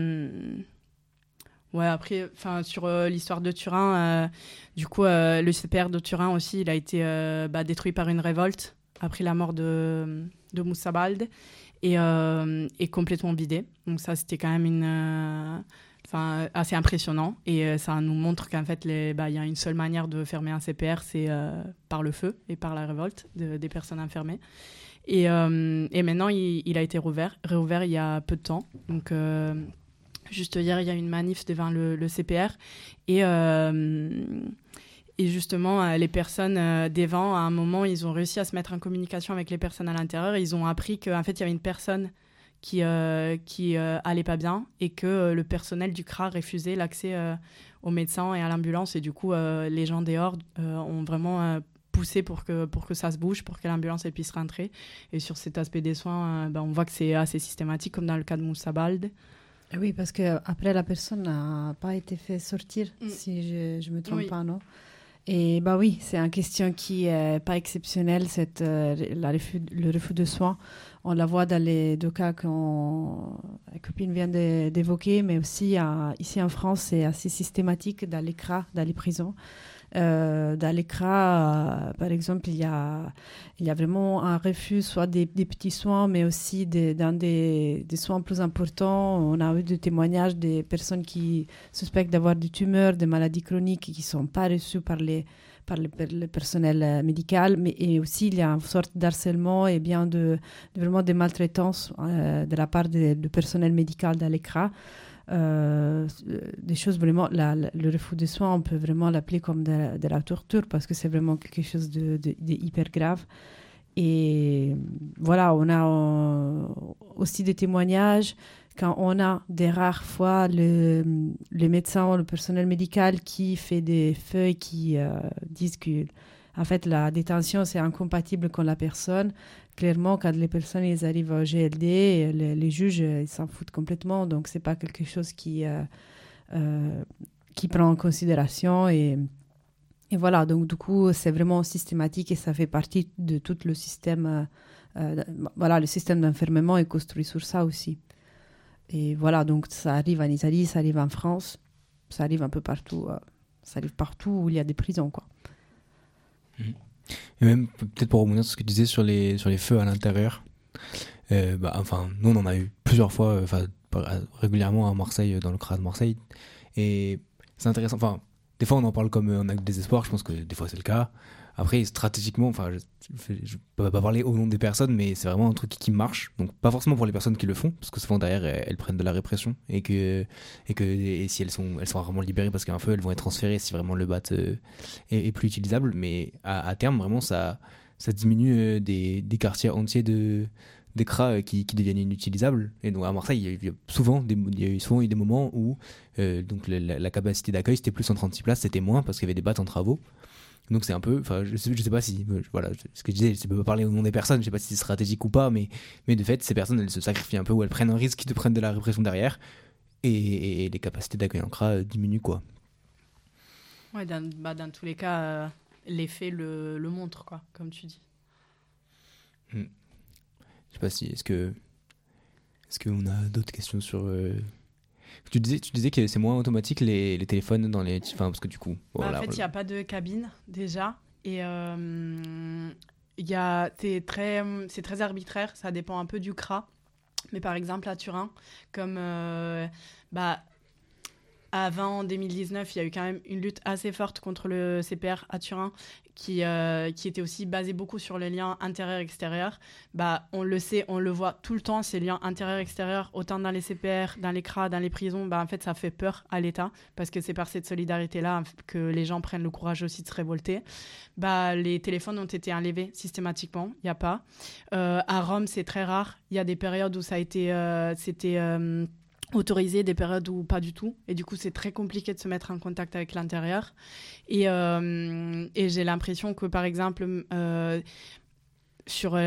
après, sur l'histoire de Turin, du coup, le CPR de Turin aussi, il a été détruit par une révolte après la mort de Moussa Balde et complètement vidé. Donc ça, c'était quand même assez impressionnant, et ça nous montre qu'en fait il y a une seule manière de fermer un CPR, c'est par le feu et par la révolte des personnes enfermées, et maintenant il a été réouvert il y a peu de temps. Donc juste hier, il y a une manif devant le CPR, et justement les personnes devant, à un moment, ils ont réussi à se mettre en communication avec les personnes à l'intérieur. Ils ont appris qu'en fait il y avait une personne qui allait pas bien, et que le personnel du CRA refusait l'accès aux médecins et à l'ambulance, et du coup les gens dehors ont vraiment poussé pour que ça se bouge, pour que l'ambulance elle puisse rentrer. Et sur cet aspect des soins, on voit que c'est assez systématique, comme dans le cas de Moussa Balde. Oui, parce qu'après la personne n'a pas été fait sortir, si je me trompe pas, non? Et oui, c'est une question qui n'est pas exceptionnelle, le refus de soins. On la voit dans les deux cas que la copine vient d'évoquer, mais aussi ici en France, c'est assez systématique dans les CRA, dans les prisons. Dans les CRA, par exemple, il y a vraiment un refus, soit des petits soins, mais aussi dans des soins plus importants. On a eu des témoignages des personnes qui suspectent d'avoir des tumeurs, des maladies chroniques qui ne sont pas reçues par le personnel médical, et aussi il y a une sorte d'harcèlement et bien vraiment de maltraitance de la part du personnel médical dans les CRA. Des choses vraiment, le refus de soins, on peut vraiment l'appeler comme de la torture parce que c'est vraiment quelque chose de hyper grave. Et voilà, on a aussi des témoignages quand on a des rares fois le médecin ou le personnel médical qui fait des feuilles qui disent que en fait, la détention, c'est incompatible avec la personne. Clairement, quand les personnes ils arrivent au GLD, les juges ils s'en foutent complètement. Donc, ce n'est pas quelque chose qui prend en considération. Et voilà, donc du coup, c'est vraiment systématique et ça fait partie de tout le système. Le système d'enfermement est construit sur ça aussi. Et voilà, donc ça arrive en Italie, ça arrive en France, ça arrive un peu partout. Ça arrive partout où il y a des prisons, quoi. Et même, peut-être pour rebondir sur ce que tu disais sur les feux à l'intérieur, nous on en a eu plusieurs fois, régulièrement à Marseille, dans le CRA de Marseille. Et c'est intéressant, des fois on en parle comme un acte de désespoir, je pense que des fois c'est le cas. Après, stratégiquement, je peux pas parler au nom des personnes, mais c'est vraiment un truc qui marche. Donc, pas forcément pour les personnes qui le font, parce que souvent derrière, elles prennent de la répression. Et si elles sont rarement libérées parce qu'il y a un feu, elles vont être transférées si vraiment le BAT est plus utilisable. Mais à terme, vraiment, ça diminue des quartiers entiers des CRA qui deviennent inutilisables. Et donc, à Marseille, il y a eu souvent des moments où donc la capacité d'accueil, c'était plus 136 places, c'était moins parce qu'il y avait des BAT en travaux. Donc c'est un peu, je sais pas si, voilà, ce que je disais, je peux pas parler au nom des personnes, je sais pas si c'est stratégique ou pas, mais de fait, ces personnes, elles se sacrifient un peu ou elles prennent un risque de prendre de la répression derrière, et les capacités d'accueil en CRA diminuent, quoi. Ouais, dans tous les cas, les faits le montrent, quoi, comme tu dis. Je sais pas si, est-ce qu'on a d'autres questions sur... Tu disais que c'est moins automatique les téléphones dans les... parce que du coup... En fait, il n'y a pas de cabine, déjà. Et c'est très arbitraire. Ça dépend un peu du CRA. Mais par exemple, à Turin, comme... avant 2019, il y a eu quand même une lutte assez forte contre le CPR à Turin qui était aussi basée beaucoup sur les liens intérieur-extérieur. On le sait, on le voit tout le temps, ces liens intérieur-extérieur, autant dans les CPR, dans les CRA, dans les prisons. En fait, ça fait peur à l'État parce que c'est par cette solidarité-là que les gens prennent le courage aussi de se révolter. Les téléphones ont été enlevés systématiquement, il n'y a pas. À Rome, c'est très rare. Il y a des périodes où ça a été... autorisé, des périodes où pas du tout, et du coup c'est très compliqué de se mettre en contact avec l'intérieur, et j'ai l'impression que par exemple sur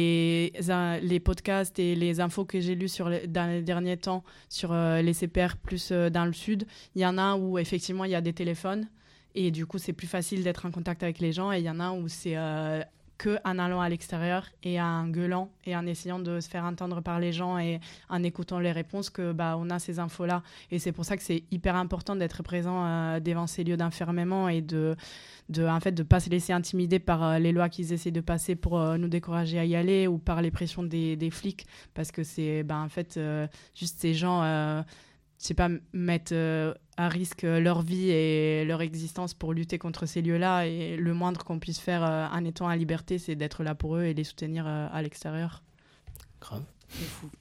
les podcasts et les infos que j'ai lues dans les derniers temps sur les CPR plus dans le sud, il y en a où effectivement il y a des téléphones et du coup c'est plus facile d'être en contact avec les gens, et il y en a où c'est qu'en allant à l'extérieur et en gueulant et en essayant de se faire entendre par les gens et en écoutant les réponses que on a ces infos-là. Et c'est pour ça que c'est hyper important d'être présent devant ces lieux d'enfermement et de pas se laisser intimider par les lois qu'ils essaient de passer pour nous décourager à y aller, ou par les pressions des flics, parce que c'est juste ces gens mettent à risque leur vie et leur existence pour lutter contre ces lieux-là, et le moindre qu'on puisse faire en étant en liberté, c'est d'être là pour eux et les soutenir à l'extérieur. Grave. C'est fou.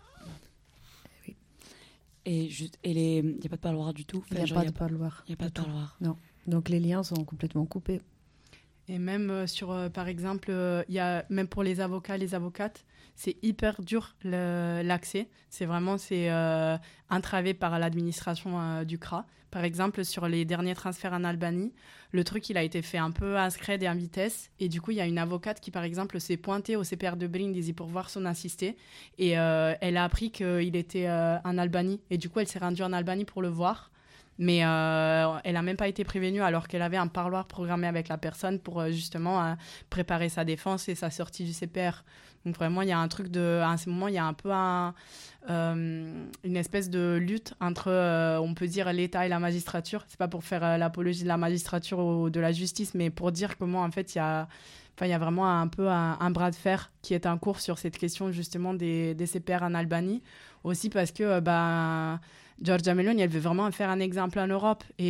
Oui. Et il n'y a pas de parloir du tout. Il n'y a pas de parloir. Il n'y a pas de parloir. Non. Donc les liens sont complètement coupés. Et même par exemple, même pour les avocats, les avocates, c'est hyper dur l'accès. C'est entravé par l'administration du CRA. Par exemple, sur les derniers transferts en Albanie, le truc, il a été fait un peu à scred et en vitesse. Et du coup, il y a une avocate qui, par exemple, s'est pointée au CPR de Brindisi pour voir son assisté. Et elle a appris qu'il était en Albanie. Et du coup, elle s'est rendue en Albanie pour le voir. Mais elle n'a même pas été prévenue alors qu'elle avait un parloir programmé avec la personne pour justement préparer sa défense et sa sortie du CPR. Donc vraiment, il y a un truc à ce moment, il y a un peu une espèce de lutte entre, on peut dire, l'État et la magistrature. C'est pas pour faire l'apologie de la magistrature ou de la justice, mais pour dire comment en fait il y a vraiment un peu un bras de fer qui est en cours sur cette question justement des CPR en Albanie. Aussi parce que Giorgia Meloni, elle veut vraiment faire un exemple en Europe. Et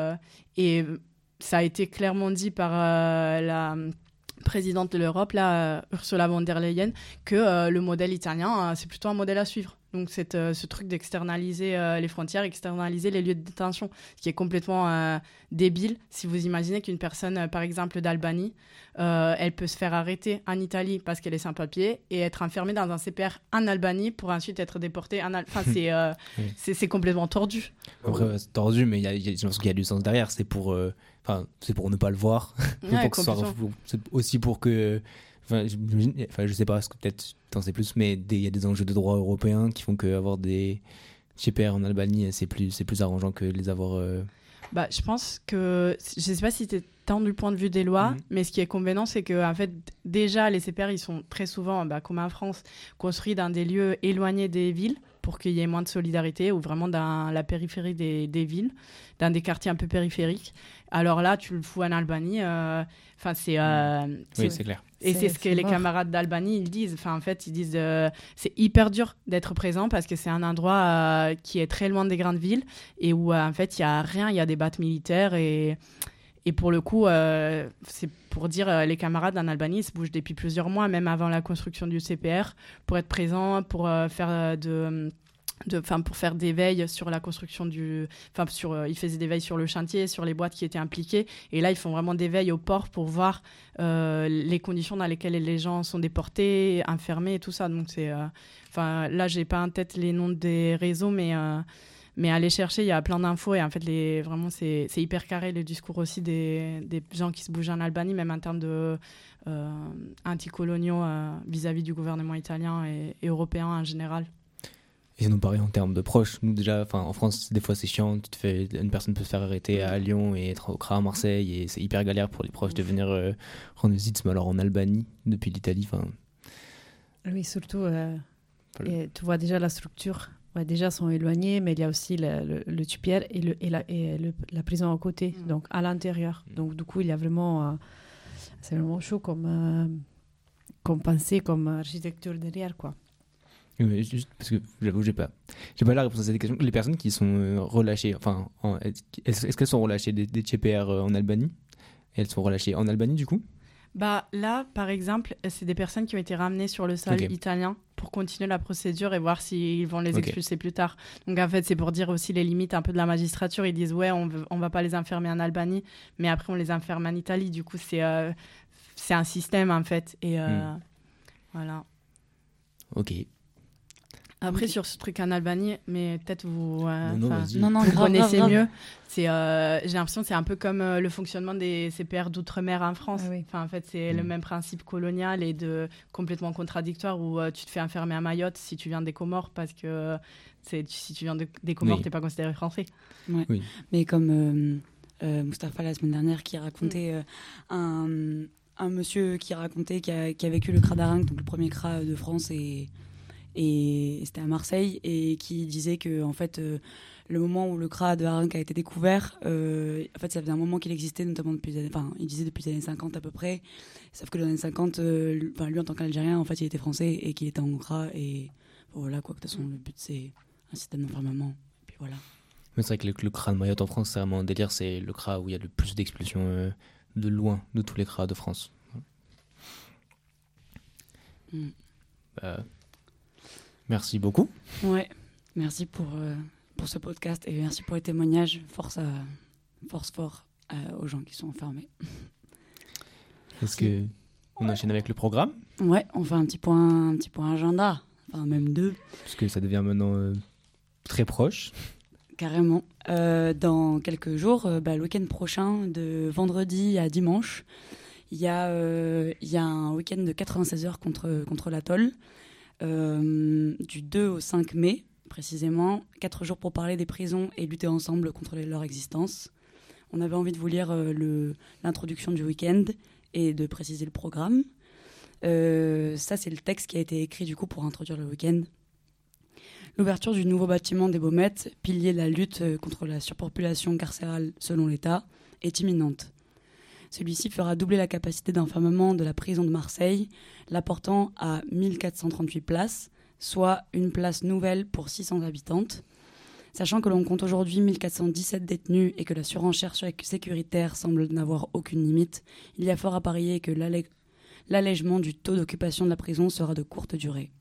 ça a été clairement dit par la présidente de l'Europe, Ursula von der Leyen, que le modèle italien, c'est plutôt un modèle à suivre. Donc ce truc d'externaliser les frontières, externaliser les lieux de détention, ce qui est complètement débile. Si vous imaginez qu'une personne, par exemple d'Albanie, elle peut se faire arrêter en Italie parce qu'elle est sans papier et être enfermée dans un CPR en Albanie pour ensuite être déportée en Albanie. Enfin, c'est complètement tordu. Après, c'est tordu, mais j'ai l'impression qu'il y a du sens derrière. C'est pour ne pas le voir. Ouais, c'est aussi pour que... je sais pas, parce que peut-être t'en sais plus, mais il y a des enjeux de droit européens qui font qu'avoir des CPR en Albanie, c'est plus arrangeant que les avoir... Je pense que... Je sais pas si c'était tant du point de vue des lois, mais ce qui est convenant, c'est que en fait, déjà, les CPR, ils sont très souvent, comme en France, construits dans des lieux éloignés des villes pour qu'il y ait moins de solidarité, ou vraiment dans la périphérie des villes, dans des quartiers un peu périphériques. Alors là, tu le fous en Albanie, oui, c'est clair. Et c'est ce que les camarades d'Albanie, ils disent. Enfin, en fait, ils disent c'est hyper dur d'être présent parce que c'est un endroit qui est très loin des grandes villes et où, en fait, il n'y a rien. Il y a des bases militaires et pour le coup, c'est pour dire les camarades en Albanie, ils se bougent depuis plusieurs mois, même avant la construction du CPR, pour être présents, pour faire pour faire des veilles sur la construction ils faisaient des veilles sur le chantier, sur les boîtes qui étaient impliquées, et là ils font vraiment des veilles au port pour voir les conditions dans lesquelles les gens sont déportés, enfermés et tout ça. Donc là j'ai pas en tête les noms des réseaux, mais aller chercher, il y a plein d'infos et en fait vraiment c'est hyper carré le discours aussi des gens qui se bougent en Albanie, même en termes de anticoloniaux vis-à-vis du gouvernement italien et européen en général. Et c'est nous pareil en termes de proches. Nous déjà, en France, des fois c'est chiant. Une personne peut se faire arrêter à Lyon et être au CRA à Marseille, et c'est hyper galère pour les proches de venir rendre visite. Mais alors en Albanie, depuis l'Italie, Oui, surtout, tu vois déjà la structure. Ouais, déjà sont éloignés, mais il y a aussi le tupière et la prison à côté, donc à l'intérieur. Donc du coup, il y a vraiment, c'est vraiment chaud comme pensée, comme architecture derrière, quoi. Oui, juste parce que j'avoue, j'ai pas la réponse à cette question. Les personnes qui sont relâchées, est-ce qu'elles sont relâchées des CPR en Albanie? Elles sont relâchées en Albanie du coup? Là, par exemple, c'est des personnes qui ont été ramenées sur le sol italien pour continuer la procédure et voir s'ils vont les expulser plus tard. Donc en fait, c'est pour dire aussi les limites un peu de la magistrature. Ils disent on va pas les enfermer en Albanie, mais après on les enferme en Italie. Du coup, c'est un système en fait. Et voilà. Ok. Après, sur ce truc en Albanie, mais peut-être vous vous connaissez mieux. J'ai l'impression que c'est un peu comme le fonctionnement des CPR d'outre-mer en France. Ah oui. En fait, c'est le même principe colonial et complètement contradictoire où tu te fais enfermer à Mayotte si tu viens des Comores parce que si tu viens des Comores, t'es pas considéré français. Ouais. Oui. Mais comme Mustapha la semaine dernière qui racontait un monsieur qui racontait qui a vécu le CRA d'Arinque, donc le premier CRA de France et c'était à Marseille, et qui disait que en fait le moment où le CRA de Arinque a été découvert, en fait ça faisait un moment qu'il existait, notamment depuis il disait depuis les années 50 à peu près, sauf que dans les années 50 lui en tant qu'Algérien en fait il était français et qu'il était en CRA, et voilà quoi, de toute façon le but c'est un système d'enfermement et puis voilà. Mais c'est vrai que le CRA de Mayotte en France c'est vraiment un délire, c'est le CRA où il y a le plus d'expulsions de loin de tous les CRA de France. Merci beaucoup. Ouais, merci pour ce podcast et merci pour les témoignages. Force fort aux gens qui sont enfermés. Est-ce que on enchaîne avec le programme? Ouais, on fait un petit point agenda, enfin même deux. Parce que ça devient maintenant très proche. Carrément. Dans quelques jours, le week-end prochain, de vendredi à dimanche, il y a un week-end de 96 heures contre l'atoll. Du 2 au 5 mai, précisément. 4 jours pour parler des prisons et lutter ensemble contre leur existence. On avait envie de vous lire l'introduction du week-end et de préciser le programme. Ça, c'est le texte qui a été écrit du coup pour introduire le week-end. L'ouverture du nouveau bâtiment des Baumettes, pilier de la lutte contre la surpopulation carcérale selon l'État, est imminente. Celui-ci fera doubler la capacité d'enfermement de la prison de Marseille, la portant à 1438 places, soit une place nouvelle pour 600 habitantes. Sachant que l'on compte aujourd'hui 1417 détenus et que la surenchère sécuritaire semble n'avoir aucune limite, il y a fort à parier que l'allègement du taux d'occupation de la prison sera de courte durée.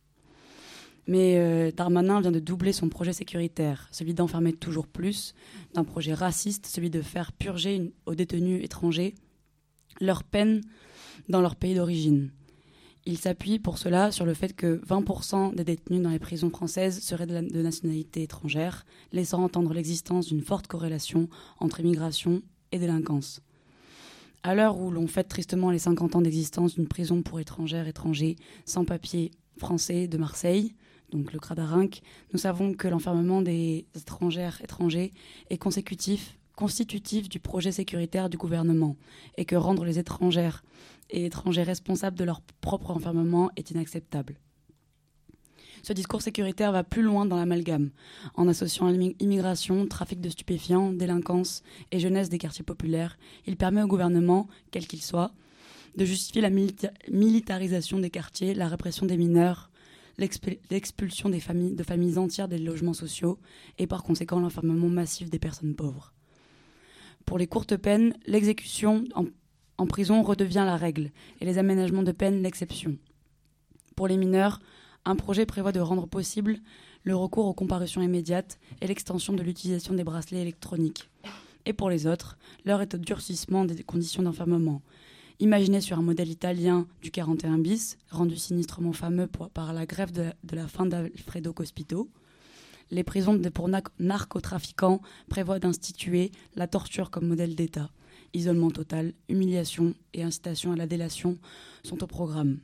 Mais Darmanin vient de doubler son projet sécuritaire, celui d'enfermer toujours plus, d'un projet raciste, celui de faire purger aux détenus étrangers leur peine dans leur pays d'origine. Il s'appuie pour cela sur le fait que 20% des détenus dans les prisons françaises seraient de nationalité étrangère, laissant entendre l'existence d'une forte corrélation entre immigration et délinquance. À l'heure où l'on fête tristement les 50 ans d'existence d'une prison pour étrangers sans papier français de Marseille, donc le CRA d'Arinque, nous savons que l'enfermement des étrangers est constitutif du projet sécuritaire du gouvernement et que rendre les étrangères et étrangers responsables de leur propre enfermement est inacceptable. Ce discours sécuritaire va plus loin dans l'amalgame, en associant immigration, trafic de stupéfiants, délinquance et jeunesse des quartiers populaires. Il permet au gouvernement, quel qu'il soit, de justifier la militarisation des quartiers, la répression des mineurs, l'expulsion de familles entières des logements sociaux et par conséquent l'enfermement massif des personnes pauvres. Pour les courtes peines, l'exécution en prison redevient la règle et les aménagements de peine l'exception. Pour les mineurs, un projet prévoit de rendre possible le recours aux comparutions immédiates et l'extension de l'utilisation des bracelets électroniques. Et pour les autres, l'heure est au durcissement des conditions d'enfermement. Imaginé sur un modèle italien du 41 bis, rendu sinistrement fameux par la grève de la faim d'Alfredo Cospito, les prisons pour narcotrafiquants prévoient d'instituer la torture comme modèle d'État. Isolement total, humiliation et incitation à la délation sont au programme.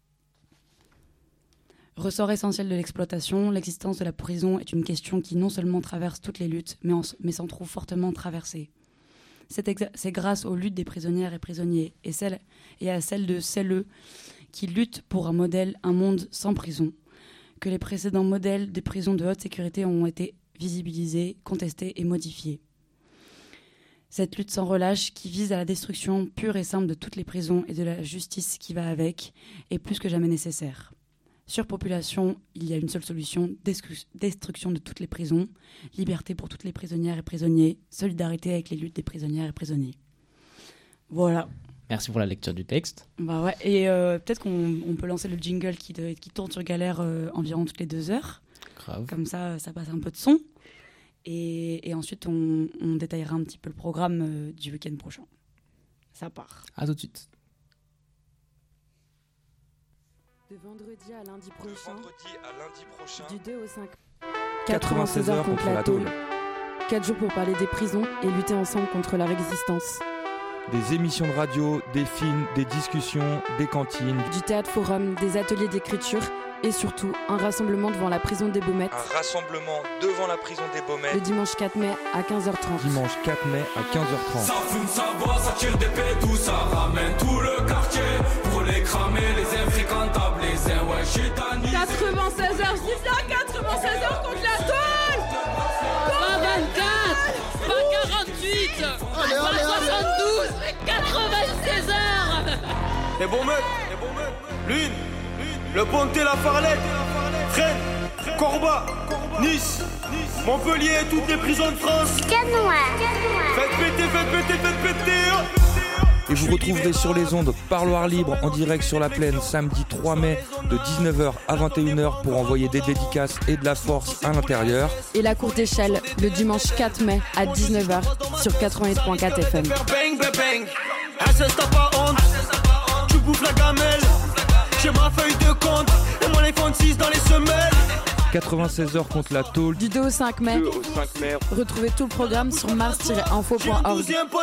Ressort essentiel de l'exploitation, l'existence de la prison est une question qui non seulement traverse toutes les luttes, mais s'en trouve fortement traversée. C'est grâce aux luttes des prisonnières et prisonniers et à celles de celles qui luttent pour un monde sans prison, que les précédents modèles des prisons de haute sécurité ont été visibilisés, contestés et modifiés. Cette lutte sans relâche qui vise à la destruction pure et simple de toutes les prisons et de la justice qui va avec est plus que jamais nécessaire. Surpopulation, il y a une seule solution, destruction de toutes les prisons, liberté pour toutes les prisonnières et prisonniers, solidarité avec les luttes des prisonnières et prisonniers. Voilà. Merci pour la lecture du texte. Bah ouais, et peut-être qu'on peut lancer le jingle qui tourne sur Galère environ toutes les 2 heures. Grave. Comme ça passe un peu de son. Et ensuite, on détaillera un petit peu le programme du week-end prochain. Ça part. À tout de suite. De vendredi à lundi prochain, du 2 au 5. 96 heures contre la tôle. 4 jours pour parler des prisons et lutter ensemble contre la résistance. Des émissions de radio, des films, des discussions, des cantines. Du théâtre-forum, des ateliers d'écriture et surtout un rassemblement devant la prison des Baumettes. Un rassemblement devant la prison des Baumettes. Le dimanche 4 mai à 15h30. Dimanche 4 mai à 15h30. Ça fume, ça boit, ça tire des pétous, ça ramène tout le quartier pour les cramer, les infréquentables, les ouais, chétanisés. 96 heures, vive la 96 heures contre la tôle. Pas 24, pas 48, pas 72, mais 96 heures. Les Baumettes, Lune, Le Pontet, la Farlette, Fresnes, Corba, Nice, Montpellier et toutes les prisons de France. Faites péter. Et vous retrouverez sur les ondes Parloir Libre en direct sur la plaine samedi 3 mai de 19h à 21h pour envoyer des dédicaces et de la force à l'intérieur. Et la courte échelle le dimanche 4 mai à 19h sur 88.4 FM. Tu bouffes la gamelle, j'ai ma feuille de compte et mon iPhone 6 dans les semelles. 96 heures contre la tôle. Du 2 au 5 mai. Retrouvez tout le programme sur mars-info.org.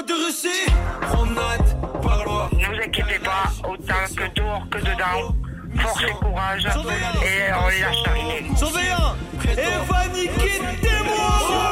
Ne vous inquiétez pas, autant que dehors que dedans. force et courage, et on les lâche rien. Surveillant, et va niquer tes mots.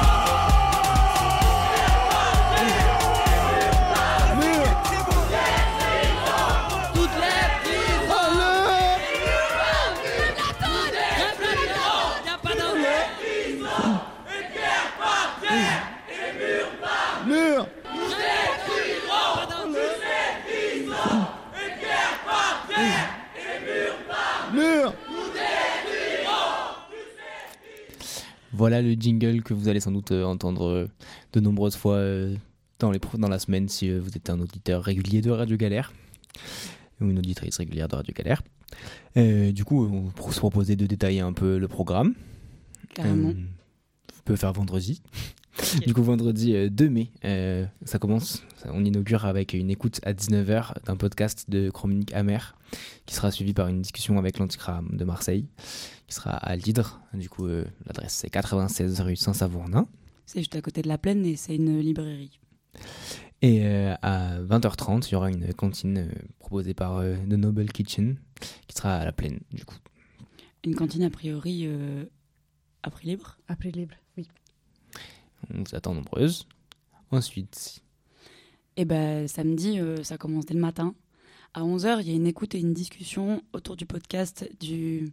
Voilà le jingle que vous allez sans doute entendre de nombreuses fois dans la semaine si vous êtes un auditeur régulier de Radio Galère ou une auditrice régulière de Radio Galère. Du coup, on peut se proposer de détailler un peu le programme. Carrément. On peut faire vendredi. Okay. Du coup, vendredi 2 mai, ça commence. On inaugure avec une écoute à 19h d'un podcast de Chronique Amère qui sera suivi par une discussion avec l'Anticram de Marseille qui sera à l'Hydre. Du coup, l'adresse c'est 96 rue Saint-Savourin. C'est juste à côté de la Plaine et c'est une librairie. Et à 20h30, il y aura une cantine proposée par The Noble Kitchen qui sera à la Plaine, du coup. Une cantine a priori à prix libre. À prix libre, oui. On vous attend nombreuses. Ensuite. Et samedi, ça commence dès le matin. À 11h, il y a une écoute et une discussion autour du podcast du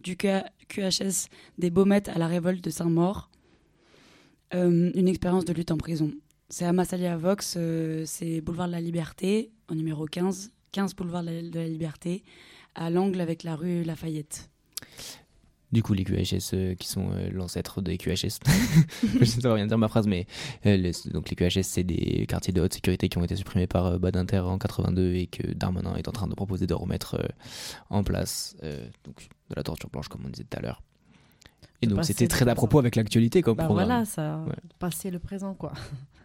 QHS des Baumettes à la révolte de Saint-Maur. Une expérience de lutte en prison. C'est à Massalia Vox, c'est boulevard de la Liberté, au numéro 15 boulevard de la Liberté, à l'angle avec la rue Lafayette. Du coup, les QHS qui sont l'ancêtre des QHS, je ne sais pas bien dire ma phrase, mais donc les QHS, c'est des quartiers de haute sécurité qui ont été supprimés par Badinter en 82 et que Darmanin est en train de proposer de remettre en place, donc de la torture blanche, comme on disait tout à l'heure. Et donc, c'était très à propos avec l'actualité comme programme. Voilà, ça, passé le présent, quoi.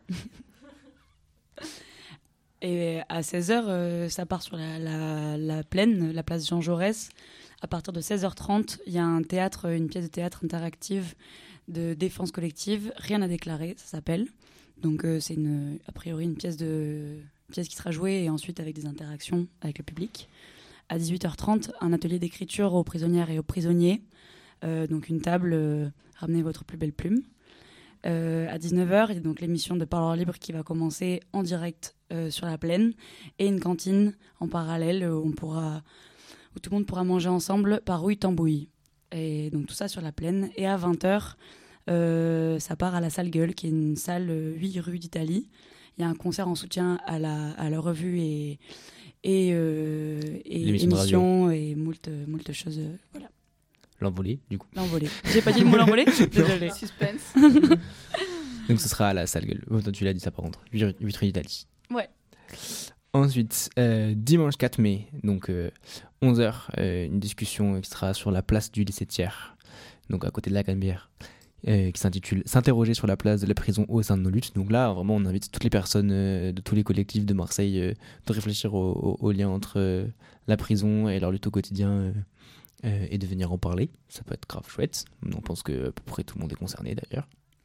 Et à 16h, ça part sur la Plaine, la place Jean Jaurès. À partir de 16h30, il y a une pièce de théâtre interactive de défense collective, Rien à déclarer, ça s'appelle. Donc c'est a priori une pièce qui sera jouée et ensuite avec des interactions avec le public. À 18h30, un atelier d'écriture aux prisonnières et aux prisonniers. Donc une table, ramenez votre plus belle plume. À 19h, il y a donc l'émission de Parloir Libre qui va commencer en direct sur la Plaine et une cantine en parallèle où tout le monde pourra manger ensemble par rouille tambouille. Et donc tout ça sur la Plaine. Et à 20h, ça part à la Salle Gueule, qui est une salle 8 rue d'Italie. Il y a un concert en soutien à la revue et émissions et moult choses. Voilà. L'envolée, du coup. L'envolée. J'ai pas dit le mot l'envolée. Désolé. Suspense. Donc ce sera à la Salle Gueule. Oh, toi, tu l'as dit ça par contre. 8 rue d'Italie. Ouais. Ensuite, dimanche 4 mai, donc 11h, une discussion qui sera sur la place du lycée Thiers, donc à côté de la Canebière, qui s'intitule « S'interroger sur la place de la prison au sein de nos luttes ». Donc là, vraiment, on invite toutes les personnes de tous les collectifs de Marseille de réfléchir au lien entre la prison et leur lutte au quotidien et de venir en parler. Ça peut être grave chouette. On pense que à peu près tout le monde est concerné d'ailleurs.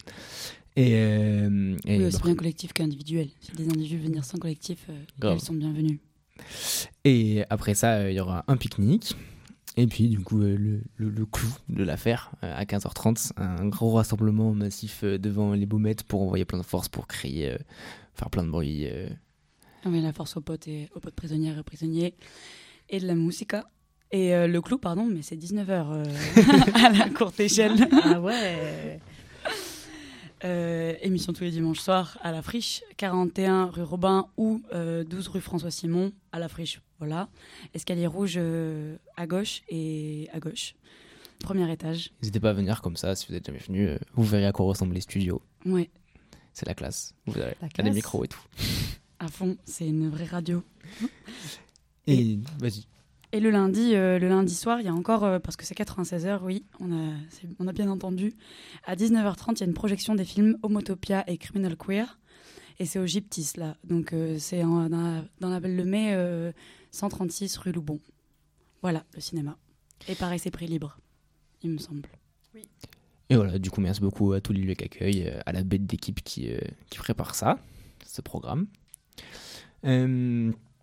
Oui, aussi bien collectif qu'individuel. Si des individus veulent venir sans collectif, ils sont bienvenus. Et après ça, il y aura un pique-nique. Et puis, du coup, le clou de l'affaire, à 15h30, un gros rassemblement massif devant les Baumettes pour envoyer plein de force, pour crier, faire plein de bruit. Envoyer la force aux potes prisonnières et prisonniers. Et de la musica. Et le clou, pardon, mais c'est 19h à la courte échelle. Ah ouais. Émission tous les dimanches soirs à la Friche, 41 rue Robin ou 12 rue François Simon à la Friche. Voilà. Escalier rouge à gauche et à gauche. Premier étage. N'hésitez pas à venir comme ça, si vous n'êtes jamais venu, vous verrez à quoi ressemblent les studios. Ouais. C'est la classe. Vous avez des micros et tout. À fond, c'est une vraie radio. Et vas-y. Et le lundi soir, il y a encore, parce que c'est 96h, oui, on a bien entendu, à 19h30, il y a une projection des films Homotopia et Criminal Queer, et c'est au Gyptis, là. Donc c'est dans la Belle de Mai, 136 rue Loubon. Voilà, le cinéma. Et pareil, c'est prix libre, il me semble. Oui. Et voilà, du coup, merci beaucoup à tous les lieux d'accueil, à la bête d'équipe qui prépare ça, ce programme.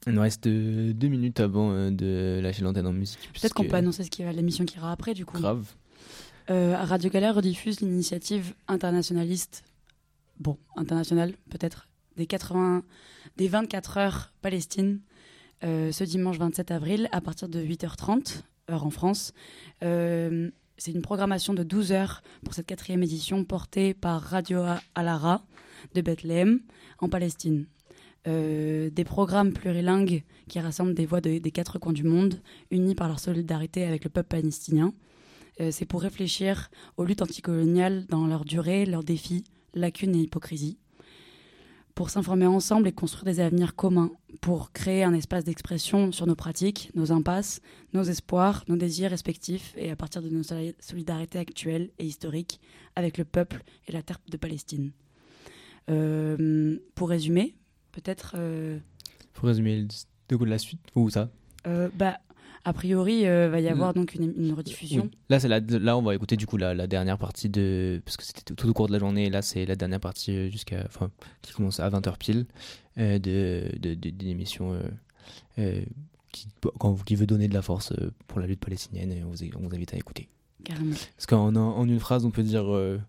Il nous reste 2 minutes avant de lâcher l'antenne en musique. Peut-être qu'on peut annoncer l'émission qui ira après, du coup. Grave. Radio Galère rediffuse l'initiative internationaliste, internationale peut-être, des 24 heures Palestine, ce dimanche 27 avril à partir de 8h30, heure en France. C'est une programmation de 12 heures pour cette 4e édition portée par Radio Al-Ara de Bethléem en Palestine. Des programmes plurilingues qui rassemblent des voix des 4 coins du monde, unis par leur solidarité avec le peuple palestinien. C'est pour réfléchir aux luttes anticoloniales dans leur durée, leurs défis, lacunes et hypocrisie. Pour s'informer ensemble et construire des avenirs communs, pour créer un espace d'expression sur nos pratiques, nos impasses, nos espoirs, nos désirs respectifs et à partir de nos solidarités actuelles et historiques avec le peuple et la terre de Palestine. Pour résumer, peut-être... Pour résumer de la suite, ou ça a priori, va y avoir donc une rediffusion. Oui. Là, on va écouter du coup la dernière partie parce que c'était tout au cours de la journée. Et là, c'est la dernière partie qui commence à 20h pile d'une émission qui veut donner de la force pour la lutte palestinienne. Et on vous invite à écouter. Carrément. Parce qu'en une phrase, on peut dire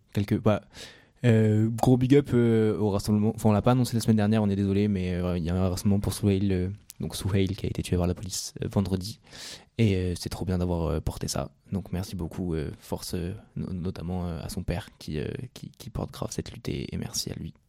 gros big up au rassemblement. Enfin, on l'a pas annoncé la semaine dernière, on est désolé, mais il y a un rassemblement pour Souheil. Donc Souheil qui a été tué par la police vendredi, et c'est trop bien d'avoir porté ça, donc merci beaucoup, force notamment à son père qui porte grave cette lutte, et merci à lui.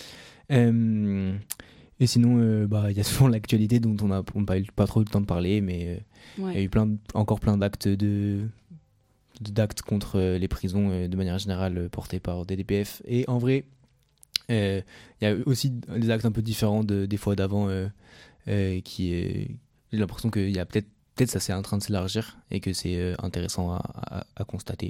Et sinon il y a souvent l'actualité dont on n'a pas trop eu le temps de parler, mais il y a eu encore plein d'actes d'actes contre les prisons de manière générale portés par DDPF, et en vrai il y a aussi des actes un peu différents des fois d'avant, j'ai l'impression qu'il y a peut-être ça c'est en train de s'élargir et que c'est intéressant à constater.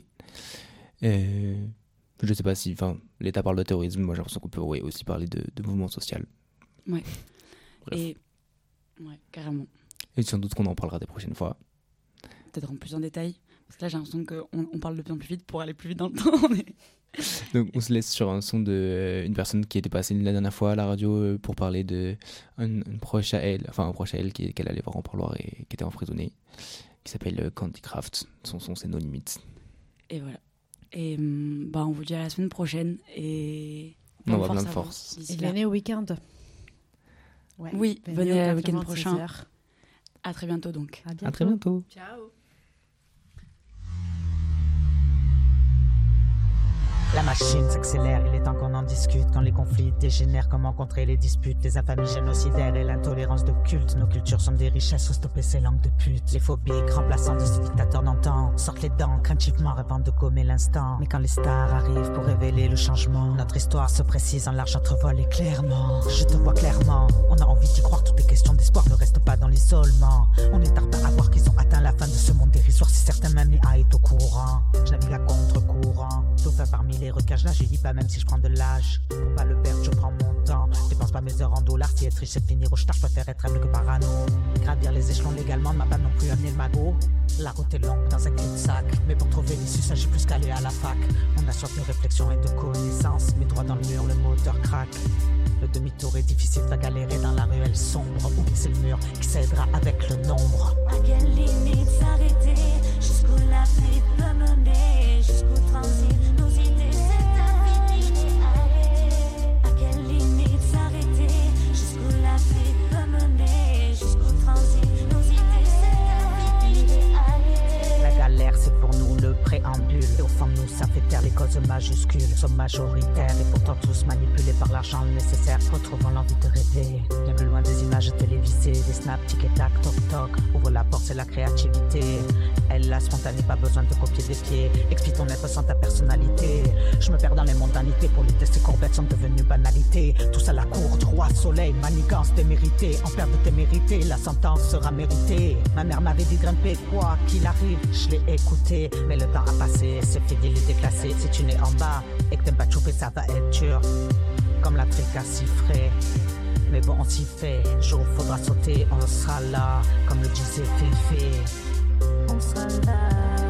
Je sais pas si l'État parle de terrorisme, moi j'ai l'impression qu'on peut aussi parler de mouvement social. Ouais. Carrément. Et sans doute qu'on en parlera des prochaines fois. Peut-être en plus en détail, parce que là j'ai l'impression qu'on parle de plus en plus vite pour aller plus vite dans le temps. Mais... Donc on se laisse sur un son d'une personne qui était passée la dernière fois à la radio pour parler d'un proche à elle qu'elle allait voir en parloir et qui était emprisonné, qui s'appelle Candy Craft. Son son c'est No Limits. Et voilà. Et on vous dit à la semaine prochaine, et plein de force. Et venez au week-end. Ouais, oui, venez le week-end prochain. À très bientôt donc. À très bientôt. Ciao. La machine s'accélère, il est temps qu'on en discute. Quand les conflits dégénèrent, comment contrer les disputes, les infamies génocidaires et l'intolérance de culte. Nos cultures sont des richesses, faut stopper ces langues de pute. Les phobies remplaçant de ces dictateurs d'antan sortent les dents, craintivement rêvant de gommer l'instant. Mais quand les stars arrivent pour révéler le changement, notre histoire se précise en large entrevol et clairement. Je te vois clairement, on a envie d'y croire, toutes les questions d'espoir ne restent pas dans l'isolement. On est tard à voir qu'ils ont atteint la fin de ce monde dérisoire, si certains même l'IA est au courant. Je navigue à contre-courant, tout fait parmi les recages là, je dis pas même si je prends de l'âge. Pour pas le perdre, je prends mon temps. Je dépense pas mes heures en dollars, si être riche c'est finir au star, je préfère être humble que parano. Gravir les échelons légalement ne m'a pas non plus amené le magot. La route est longue dans un cul-de-sac, mais pour trouver l'issue, s'agit plus qu'aller à la fac. On assure de réflexion et de connaissance, mais droit dans le mur, le moteur craque. Le demi-tour est difficile, va galérer dans la ruelle sombre. Ou c'est le mur qui s'aidera avec le nombre. À quelle limite s'arrêter, jusqu'où la vie peut mener, jusqu'où transit nos idées, c'est infini. À quelle limite s'arrêter, jusqu'où la vie peut mener, jusqu'où transit nos idées, c'est infini. La galère c'est pour nous le préambule, et au fond de nous ça fait taire les causes majuscules. Nous sommes majoritaires et pourtant tous manipulés par l'argent nécessaire, retrouvant l'envie de rêver. Même loin des images télévisées, des snaps, tic et tac, toc toc. Ouvre la porte, c'est la créativité. Elle, la spontanée, pas besoin de copier des pieds. Explique ton être sans ta personnalité. Je me perds dans les mondanités, pour les tests et courbettes sont devenues banalités. Tous à la cour du roi soleil, manigance déméritée. En perte de témérité, la sentence sera méritée. Ma mère m'avait dit grimper quoi qu'il arrive, je l'ai écouté. Mais le temps a passé, c'est fini, il est déclassé. Si tu n'es en bas et que t'aimes pas choper, ça va être dur. Comme l'Afrique a sifflé. Mais bon, on s'y fait. Jour où faudra sauter, on sera là. Comme le disait Féfé. On sera là.